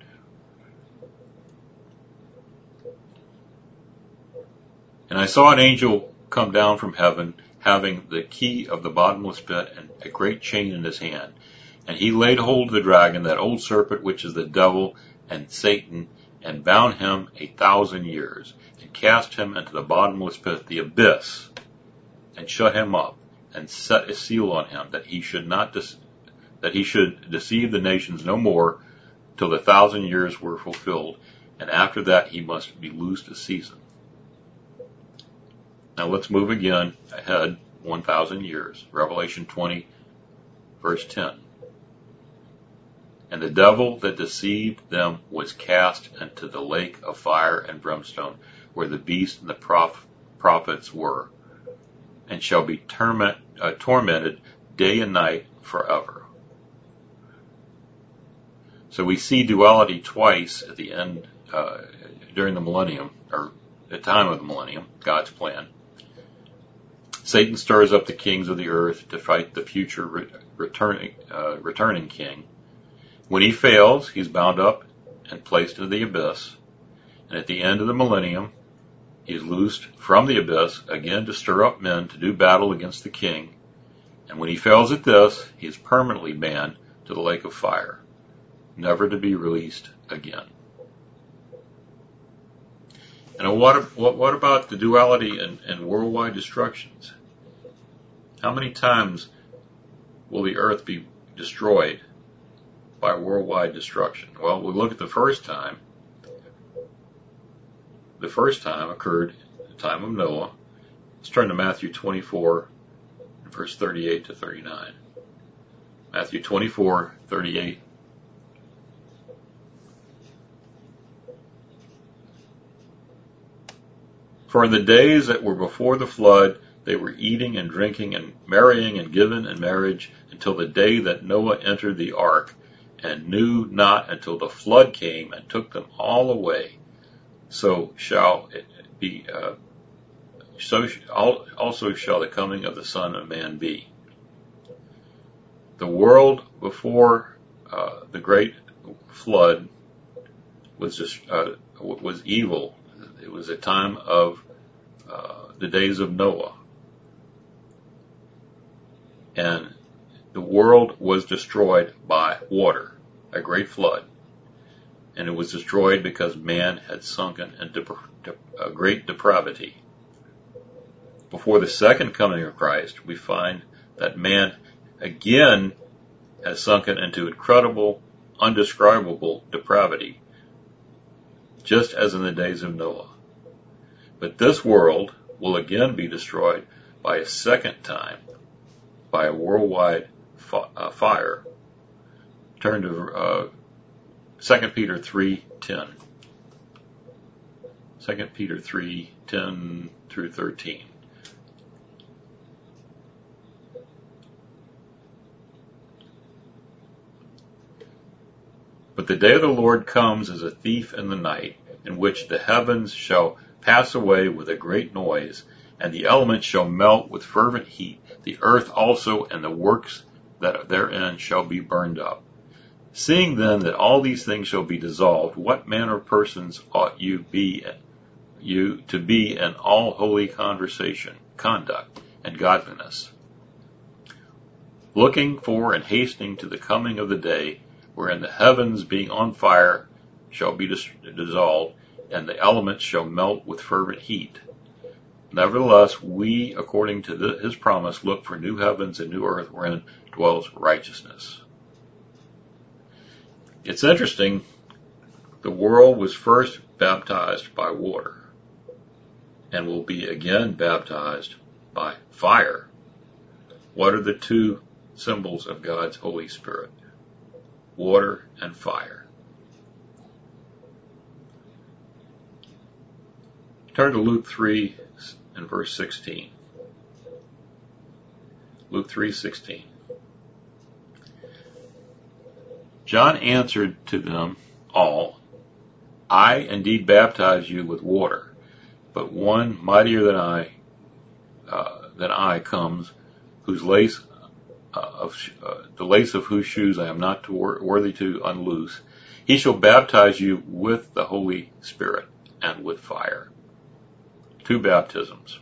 And I saw an angel come down from heaven, having the key of the bottomless pit and a great chain in his hand. And he laid hold of the dragon, that old serpent, which is the devil and Satan, and bound him a thousand years, and cast him into the bottomless pit, the abyss, and shut him up, and set a seal on him, that he should not de- that he should deceive the nations no more, till the thousand years were fulfilled, and after that he must be loosed a season. Now let's move again ahead one thousand years. Revelation twenty, verse ten. And the devil that deceived them was cast into the lake of fire and brimstone, where the beast and the prof- prophets were, and shall be torment, uh, tormented day and night forever. So we see duality twice at the end, uh, during the millennium, or the time of the millennium, God's plan. Satan stirs up the kings of the earth to fight the future re- returning, uh, returning king. When he fails, he's bound up and placed into the abyss. And at the end of the millennium, he's loosed from the abyss again to stir up men to do battle against the king. And when he fails at this, he is permanently banned to the lake of fire, never to be released again. And what, what, what about the duality and, and worldwide destructions? How many times will the earth be destroyed by worldwide destruction? Well, we look at the first time. The first time occurred at the time of Noah. Let's turn to Matthew twenty-four, verse thirty-eight to thirty-nine. Matthew twenty-four, thirty-eight. For in the days that were before the flood, they were eating and drinking and marrying and giving in marriage until the day that Noah entered the ark, and knew not until the flood came and took them all away. So shall it be, uh, so also shall the coming of the Son of Man be. The world before uh, the great flood was just uh, was evil. It was a time of uh, the days of Noah, and the world was destroyed by water, a great flood. And it was destroyed because man had sunken into a great depravity. Before the second coming of Christ, we find that man again has sunken into incredible, undescribable depravity, just as in the days of Noah. But this world will again be destroyed by a second time, by a worldwide Uh, fire. Turn to uh, Second Peter three ten. Second Peter three ten through thirteen. But the day of the Lord comes as a thief in the night, in which the heavens shall pass away with a great noise, and the elements shall melt with fervent heat. The earth also and the works that are therein shall be burned up. Seeing then that all these things shall be dissolved, what manner of persons ought you be you to be in all holy conversation, conduct, and godliness, looking for and hastening to the coming of the day, wherein the heavens being on fire shall be dis- dissolved, and the elements shall melt with fervent heat. Nevertheless, we, according to the, his promise, look for new heavens and new earth wherein dwells righteousness. It's interesting, the world was first baptized by water and will be again baptized by fire. What are the two symbols of God's Holy Spirit? Water and fire. Turn to Luke three and verse sixteen. Luke three sixteen. John answered to them all, I indeed baptize you with water, but one mightier than I uh, than I comes, whose lace uh, of uh, the lace of whose shoes I am not to wor- worthy to unloose. He shall baptize you with the Holy Spirit and with fire. Two baptisms.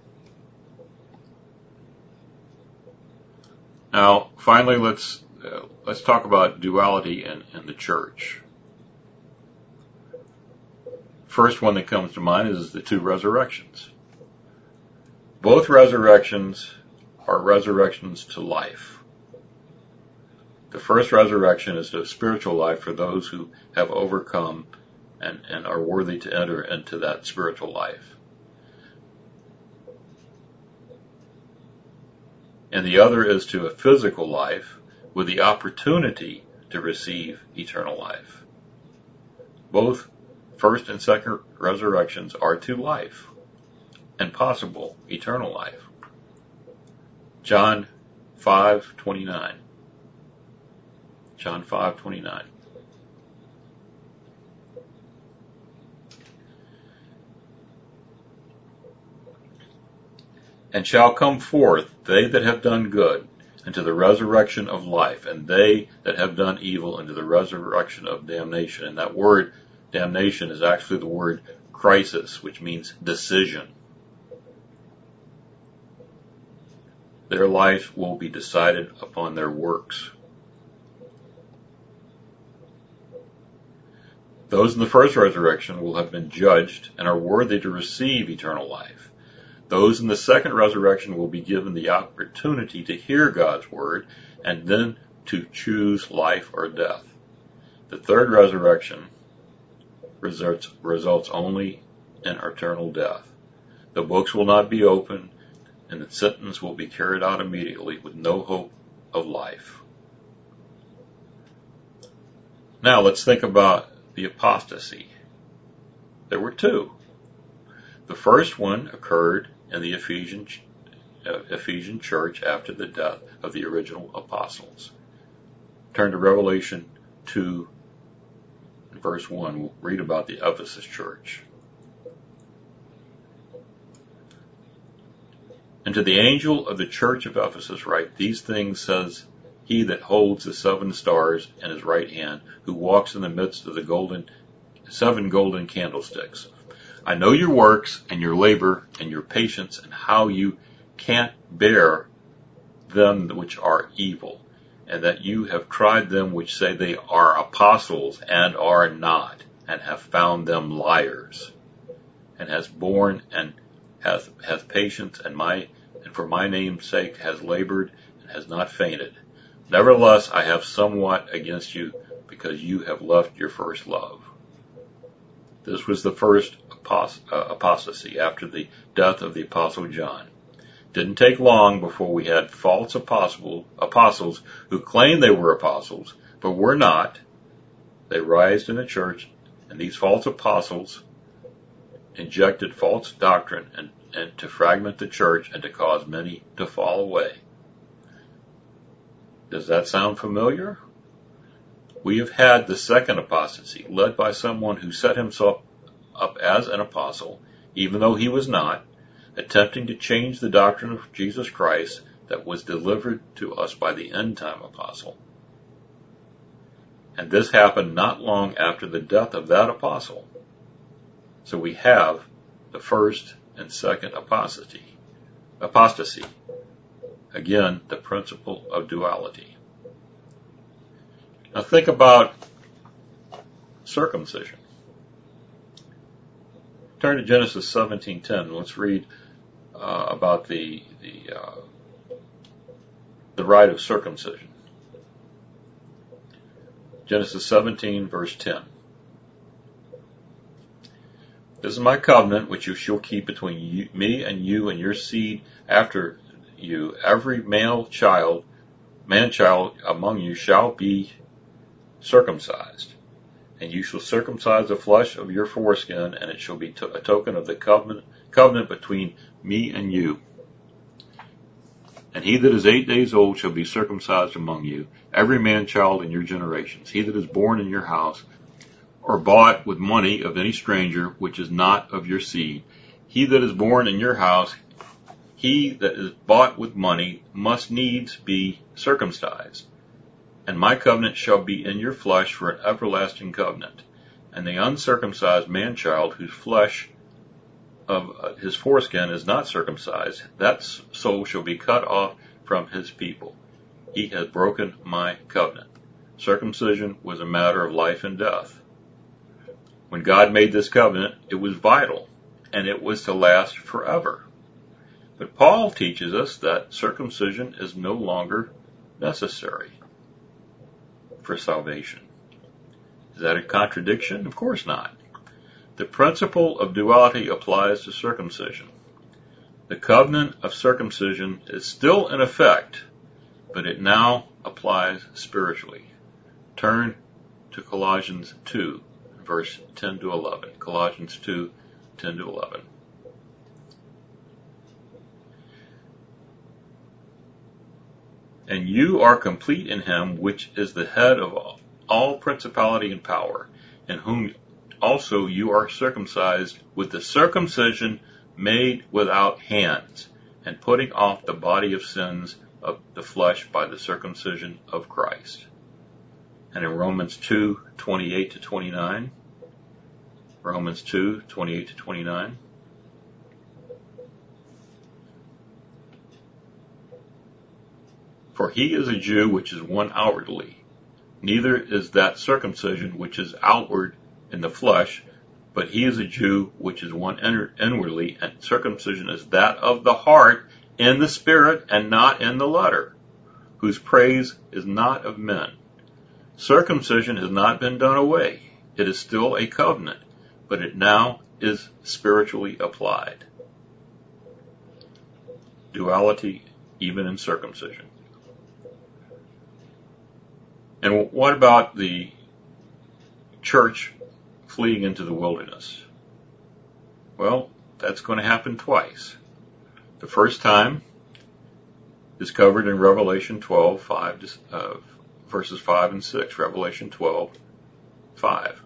Now, finally, let's uh, let's talk about duality in, in the church. First one that comes to mind is the two resurrections. Both resurrections are resurrections to life. The first resurrection is to spiritual life for those who have overcome and, and are worthy to enter into that spiritual life. And the other is to a physical life with the opportunity to receive eternal life. Both first and second resurrections are to life and possible eternal life. John five twenty-nine. John five twenty-nine. And shall come forth they that have done good into the resurrection of life, and they that have done evil into the resurrection of damnation. And that word damnation is actually the word crisis, which means decision. Their life will be decided upon their works. Those in the first resurrection will have been judged and are worthy to receive eternal life. Those in the second resurrection will be given the opportunity to hear God's word and then to choose life or death. The third resurrection results, results only in eternal death. The books will not be opened, and the sentence will be carried out immediately with no hope of life. Now let's think about the apostasy. There were two. The first one occurred in the Ephesian, uh, Ephesian church after the death of the original apostles. Turn to Revelation two, verse one. We'll read about the Ephesus church. And to the angel of the church of Ephesus write, these things says he that holds the seven stars in his right hand, who walks in the midst of the golden seven golden candlesticks. I know your works and your labor and your patience, and how you can't bear them which are evil, and that you have tried them which say they are apostles and are not, and have found them liars, and has borne and hath hath patience, and my and for my name's sake has labored and has not fainted. Nevertheless, I have somewhat against you, because you have left your first love. This was the first apostasy after the death of the Apostle John. Didn't take long before we had false apostle, apostles who claimed they were apostles, but were not. They rised in the church, and these false apostles injected false doctrine and, and to fragment the church and to cause many to fall away. Does that sound familiar? We have had the second apostasy, led by someone who set himself up as an apostle even though he was not, attempting to change the doctrine of Jesus Christ that was delivered to us by the end-time apostle. And this happened not long after the death of that apostle. So we have the first and second apostasy. Apostasy. Again, the principle of duality. Now think about circumcision. Turn to Genesis seventeen ten. Let's read uh, about the the uh, the rite of circumcision. Genesis seventeen, verse ten. This is my covenant which you shall keep between you, me and you and your seed after you. Every male child, man child among you shall be circumcised. And you shall circumcise the flesh of your foreskin, and it shall be to- a token of the covenant, covenant between me and you. And he that is eight days old shall be circumcised among you, every man child in your generations. He that is born in your house, or bought with money of any stranger, which is not of your seed. He that is born in your house, he that is bought with money, must needs be circumcised. And my covenant shall be in your flesh for an everlasting covenant. And the uncircumcised man-child, whose flesh of his foreskin is not circumcised, that soul shall be cut off from his people. He has broken my covenant. Circumcision was a matter of life and death. When God made this covenant, it was vital, and it was to last forever. But Paul teaches us that circumcision is no longer necessary for salvation. Is that a contradiction? Of course not. The principle of duality applies to circumcision. The covenant of circumcision is still in effect, but it now applies spiritually. Turn to Colossians two, verse ten to eleven. Colossians two, ten to eleven. And you are complete in him, which is the head of all, all principality and power, in whom also you are circumcised with the circumcision made without hands, and putting off the body of sins of the flesh by the circumcision of Christ. And in Romans two, twenty-eight to twenty-nine, Romans two, twenty-eight to twenty-nine, for he is a Jew which is one outwardly, neither is that circumcision which is outward in the flesh, but he is a Jew which is one inwardly, and circumcision is that of the heart in the spirit and not in the letter, whose praise is not of men. Circumcision has not been done away. It is still a covenant, but it now is spiritually applied. Duality even in circumcision. And what about the church fleeing into the wilderness? Well, that's going to happen twice. The first time is covered in Revelation twelve, five, uh, verses five and six. Revelation twelve, five.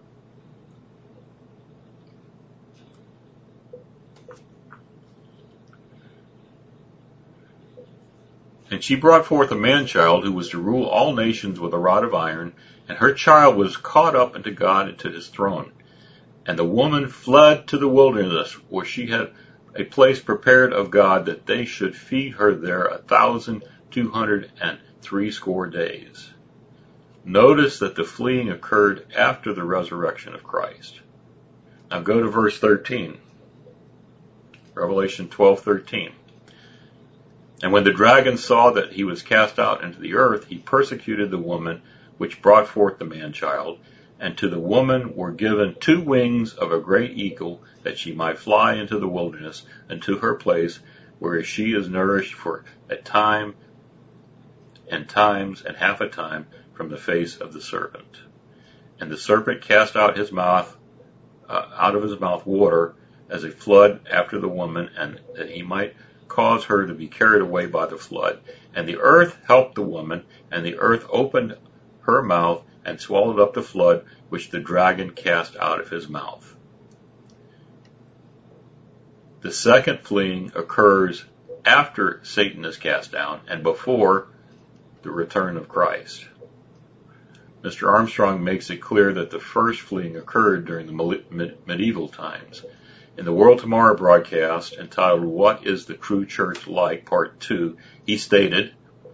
And she brought forth a man-child who was to rule all nations with a rod of iron, and her child was caught up into God and to his throne. And the woman fled to the wilderness, where she had a place prepared of God, that they should feed her there a thousand two hundred and threescore days. Notice that the fleeing occurred after the resurrection of Christ. Now go to verse thirteen. Revelation twelve, thirteen. And when the dragon saw that he was cast out into the earth, he persecuted the woman which brought forth the man-child. And to the woman were given two wings of a great eagle, that she might fly into the wilderness, and to her place, where she is nourished for a time and times and half a time from the face of the serpent. And the serpent cast out his mouth, uh, out of his mouth water as a flood after the woman, and that he might cause her to be carried away by the flood. And the earth helped the woman, and the earth opened her mouth and swallowed up the flood which the dragon cast out of his mouth. The second fleeing occurs after Satan is cast down and before the return of Christ. Mister Armstrong makes it clear that the first fleeing occurred during the medieval times. In the World Tomorrow broadcast entitled What is the True Church Like? Part two, he stated,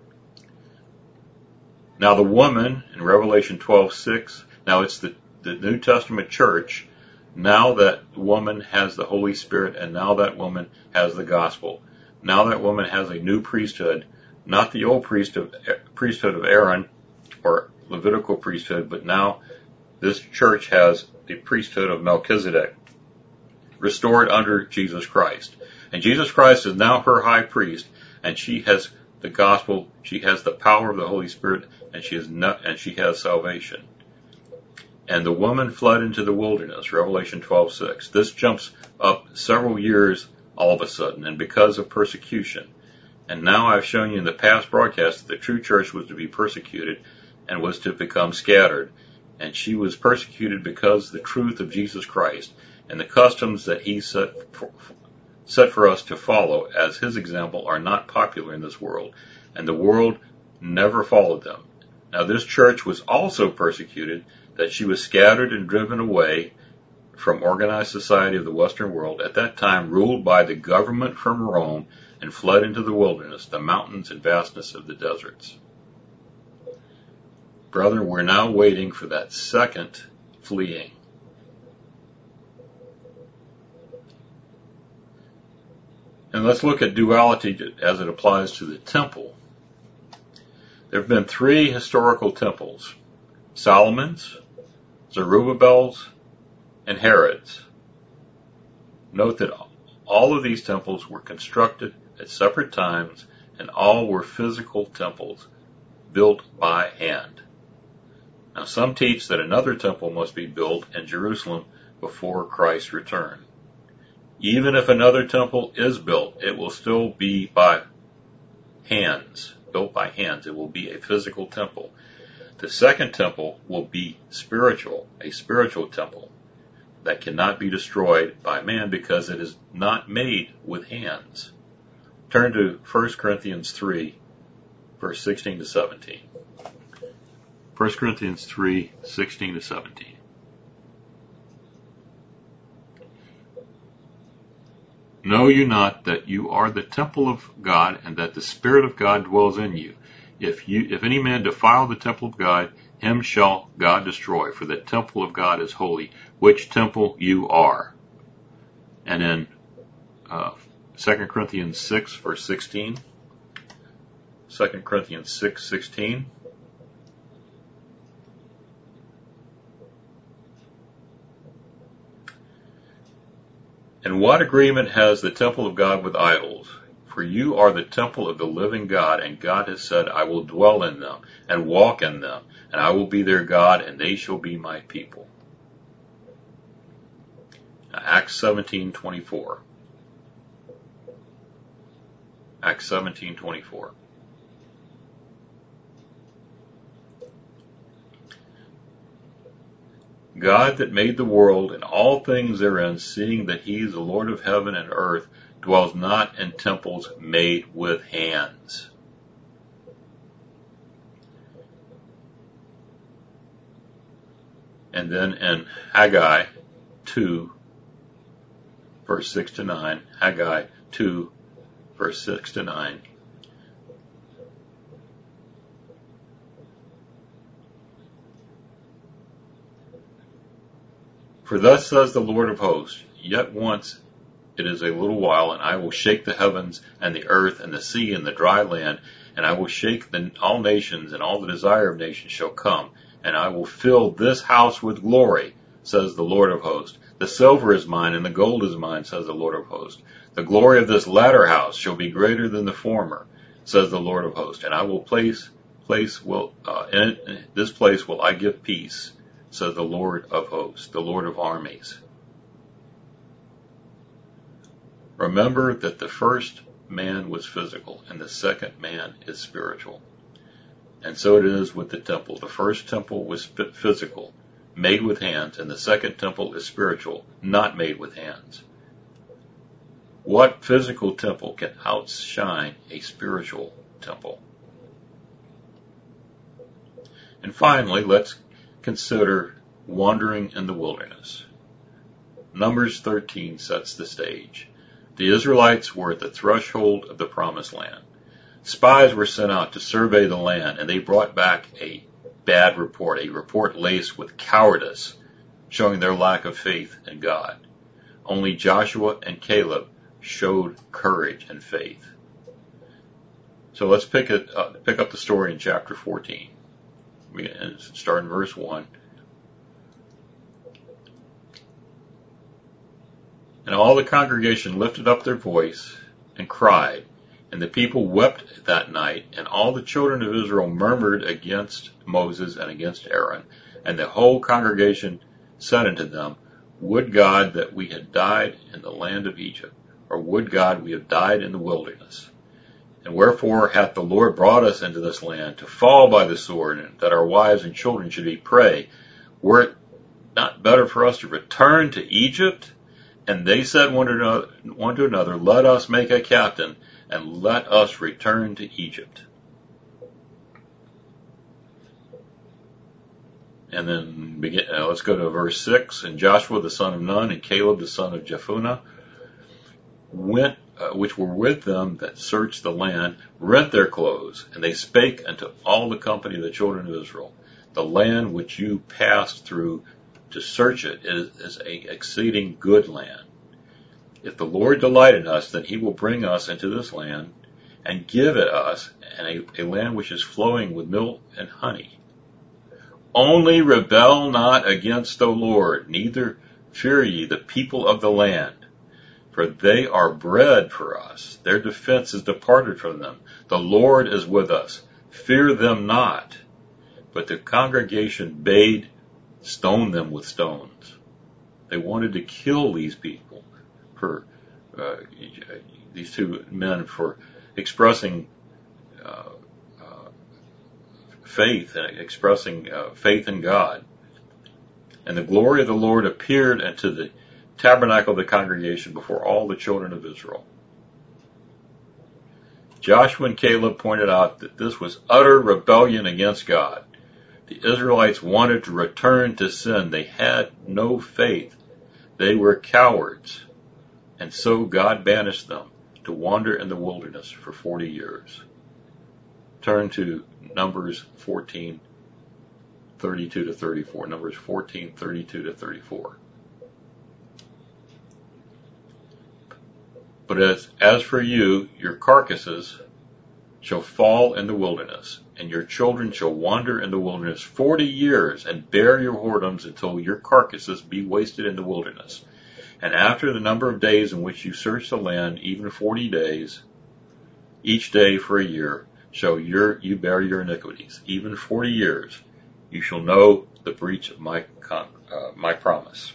now the woman in Revelation twelve six, now it's the, the New Testament church, now that woman has the Holy Spirit and now that woman has the gospel. Now that woman has a new priesthood, not the old priesthood of Aaron or Levitical priesthood, but now this church has the priesthood of Melchizedek, restored under Jesus Christ. And Jesus Christ is now her high priest, and she has the gospel, she has the power of the Holy Spirit, and she is not, and she has salvation. And the woman fled into the wilderness, Revelation twelve six. This jumps up several years all of a sudden, and because of persecution. And now I've shown you in the past broadcast that the true church was to be persecuted and was to become scattered. And she was persecuted because the truth of Jesus Christ and the customs that he set for, set for us to follow as his example are not popular in this world. And the world never followed them. Now this church was also persecuted, that she was scattered and driven away from organized society of the Western world, at that time ruled by the government from Rome, and fled into the wilderness, the mountains and vastness of the deserts. Brethren, we're now waiting for that second fleeing. And let's look at duality as it applies to the temple. There have been three historical temples: Solomon's, Zerubbabel's, and Herod's. Note that all of these temples were constructed at separate times, and all were physical temples built by hand. Now some teach that another temple must be built in Jerusalem before Christ's return. Even if another temple is built, it will still be by hands, built by hands. It will be a physical temple. The second temple will be spiritual, a spiritual temple that cannot be destroyed by man because it is not made with hands. Turn to First Corinthians three, verse sixteen to seventeen. First Corinthians three, sixteen to seventeen. Know you not that you are the temple of God, and that the Spirit of God dwells in you? If you, if any man defile the temple of God, him shall God destroy, for the temple of God is holy, which temple you are. And in uh, Second Corinthians six, verse sixteen. Second Corinthians six, sixteen. And what agreement has the temple of God with idols? For you are the temple of the living God, and God has said, I will dwell in them and walk in them, and I will be their God, and they shall be my people. Now, Acts seventeen twenty-four. Acts seventeen twenty-four. God that made the world and all things therein, seeing that he is the Lord of heaven and earth, dwells not in temples made with hands. And then in Haggai two, verse six to nine, Haggai two, verse six to nine. For thus says the Lord of hosts, yet once it is a little while, and I will shake the heavens and the earth and the sea and the dry land, and I will shake the, all nations, and all the desire of nations shall come, and I will fill this house with glory, says the Lord of hosts. The silver is mine, and the gold is mine, says the Lord of hosts. The glory of this latter house shall be greater than the former, says the Lord of hosts. And I will place, place will, uh, in, it, in this place will I give peace, says the Lord of hosts, the Lord of armies. Remember that the first man was physical and the second man is spiritual. And so it is with the temple. The first temple was physical, made with hands, and the second temple is spiritual, not made with hands. What physical temple can outshine a spiritual temple? And finally, let's consider wandering in the wilderness. Numbers thirteen sets the stage. The Israelites were at the threshold of the promised land. Spies were sent out to survey the land, and they brought back a bad report, a report laced with cowardice, showing their lack of faith in God. Only Joshua and Caleb showed courage and faith. So let's pick it up, pick up the story in chapter fourteen. We start in verse one. And all the congregation lifted up their voice and cried, and the people wept that night, and all the children of Israel murmured against Moses and against Aaron. And the whole congregation said unto them, Would God that we had died in the land of Egypt, or would God we had died in the wilderness? And wherefore hath the Lord brought us into this land, to fall by the sword, and that our wives and children should be prey? Were it not better for us to return to Egypt? And they said one to another, one to another, Let us make a captain, and let us return to Egypt. And then begin, uh, let's go to verse six. And Joshua the son of Nun and Caleb the son of Jephunneh went, uh, which were with them that searched the land, rent their clothes, and they spake unto all the company of the children of Israel, The land which you passed through to search it is, is a exceeding good land. If the Lord delight in us, then he will bring us into this land, and give it us, and a, a land which is flowing with milk and honey. Only rebel not against the Lord, neither fear ye the people of the land. For they are bread for us. Their defense is departed from them. The Lord is with us. Fear them not. But the congregation bade stone them with stones. They wanted to kill these people, for uh, these two men, for expressing uh, uh, faith and expressing uh, faith in God. And the glory of the Lord appeared unto the tabernacle of the congregation before all the children of Israel. Joshua and Caleb pointed out that this was utter rebellion against God. The Israelites wanted to return to sin. They had no faith. They were cowards. And so God banished them to wander in the wilderness for forty years. Turn to Numbers fourteen, thirty-two to thirty-four. Numbers fourteen, thirty-two to thirty-four. But as, as for you, your carcasses shall fall in the wilderness, and your children shall wander in the wilderness forty years, and bear your whoredoms until your carcasses be wasted in the wilderness. And after the number of days in which you search the land, even forty days, each day for a year, shall your, you bear your iniquities. Even forty years, you shall know the breach of my, con, uh, my promise.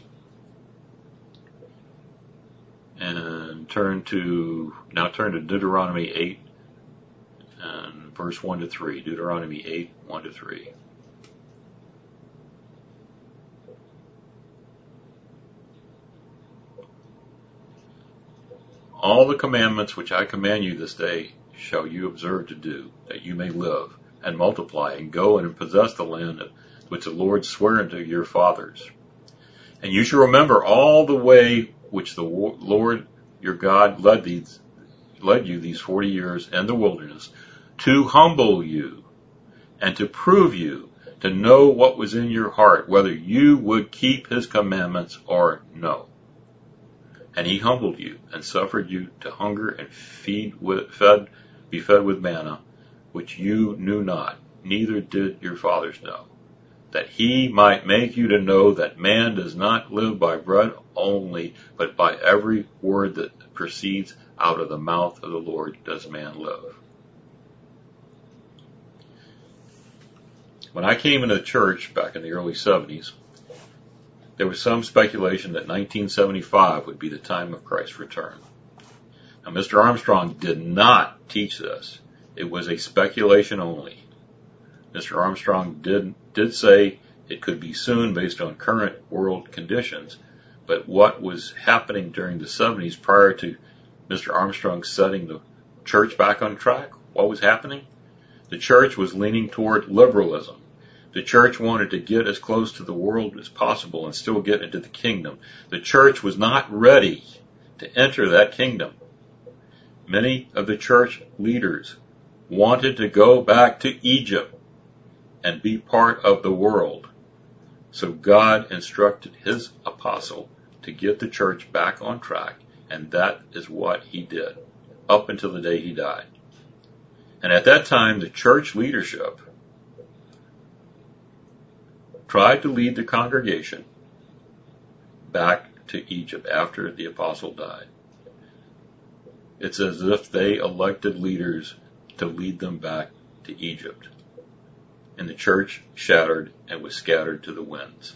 And turn to, now turn to Deuteronomy eight, and verse one to three. Deuteronomy eight, one to three. All the commandments which I command you this day shall you observe to do, that you may live and multiply, and go and possess the land which the Lord sware unto your fathers. And you shall remember all the way which the Lord your God led these, led you these forty years in the wilderness, to humble you, and to prove you, to know what was in your heart, whether you would keep his commandments or no. And he humbled you, and suffered you to hunger and feed with, fed, be fed with manna, which you knew not, neither did your fathers know, that he might make you to know that man does not live by bread only, but by every word that proceeds out of the mouth of the Lord does man live. When I came into the church back in the early seventies, there was some speculation that nineteen seventy-five would be the time of Christ's return. Now, Mister Armstrong did not teach this. It was a speculation only. Mister Armstrong did, did say it could be soon based on current world conditions, but what was happening during the seventies prior to Mister Armstrong setting the church back on track? What was happening? The church was leaning toward liberalism. The church wanted to get as close to the world as possible and still get into the kingdom. The church was not ready to enter that kingdom. Many of the church leaders wanted to go back to Egypt and be part of the world. So God instructed his apostle to get the church back on track, and that is what he did up until the day he died. And at that time, the church leadership tried to lead the congregation back to Egypt after the apostle died. It's as if they elected leaders to lead them back to Egypt. And the church shattered and was scattered to the winds.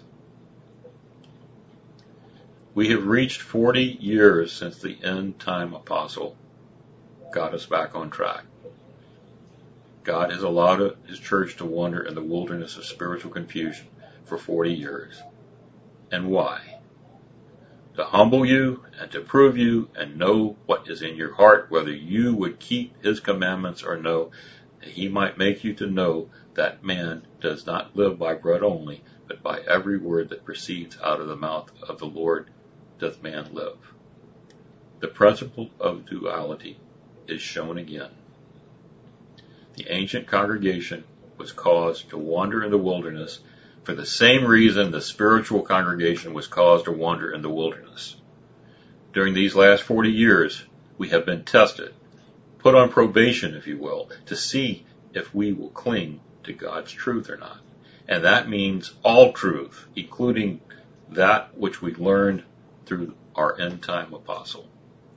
We have reached forty years since the end time apostle got us back on track. God has allowed his church to wander in the wilderness of spiritual confusion for forty years. And why? To humble you and to prove you and know what is in your heart, whether you would keep his commandments or no, that he might make you to know that man does not live by bread only, but by every word that proceeds out of the mouth of the Lord doth man live. The principle of duality is shown again. The ancient congregation was caused to wander in the wilderness for the same reason the spiritual congregation was caused to wander in the wilderness. During these last forty years, we have been tested, put on probation, if you will, to see if we will cling to God's truth or not. And that means all truth, including that which we learned through our end time apostle.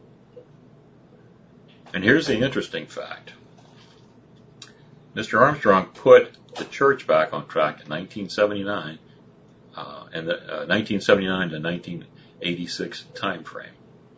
And here's the interesting fact. Mister Armstrong put the church back on track in nineteen seventy-nine, uh, and the uh, nineteen seventy-nine to nineteen eighty-six time frame.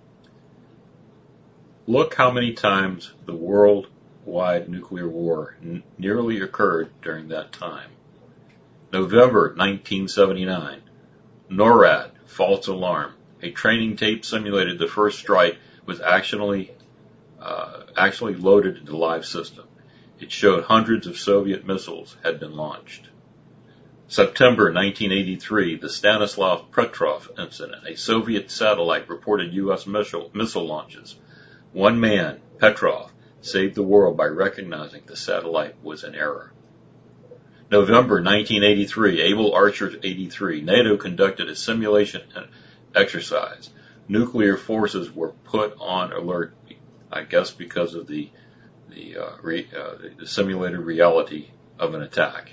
Look how many times the worldwide nuclear war n- nearly occurred during that time. November nineteen seventy-nine, NORAD, false alarm. A training tape simulated the first strike was actually uh, actually loaded into the live system. It showed hundreds of Soviet missiles had been launched. September nineteen eighty-three, the Stanislav Petrov incident. A Soviet satellite reported U S missile, missile launches. One man, Petrov, saved the world by recognizing the satellite was in error. November nineteen eighty-three, Able Archer eighty-three, NATO conducted a simulation exercise. Nuclear forces were put on alert, I guess because of the the, uh, re, uh, the simulated reality of an attack.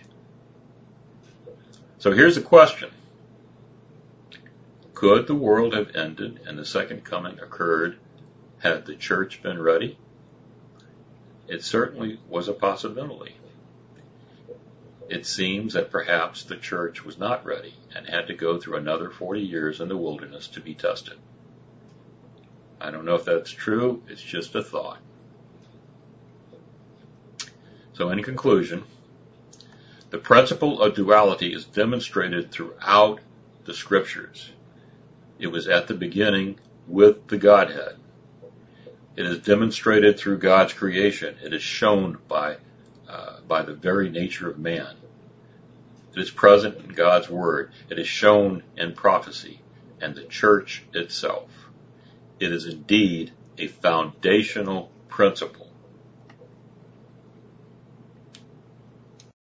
So here's the question. Could the world have ended and the second coming occurred had the church been ready? It certainly was a possibility. It seems that perhaps the church was not ready and had to go through another forty years in the wilderness to be tested. I don't know if that's true. It's just a thought. So in conclusion, the principle of duality is demonstrated throughout the scriptures. It was at the beginning with the Godhead. It is demonstrated through God's creation. It is shown by uh, by the very nature of man. It is present in God's word. It is shown in prophecy and the church itself. It is indeed a foundational principle.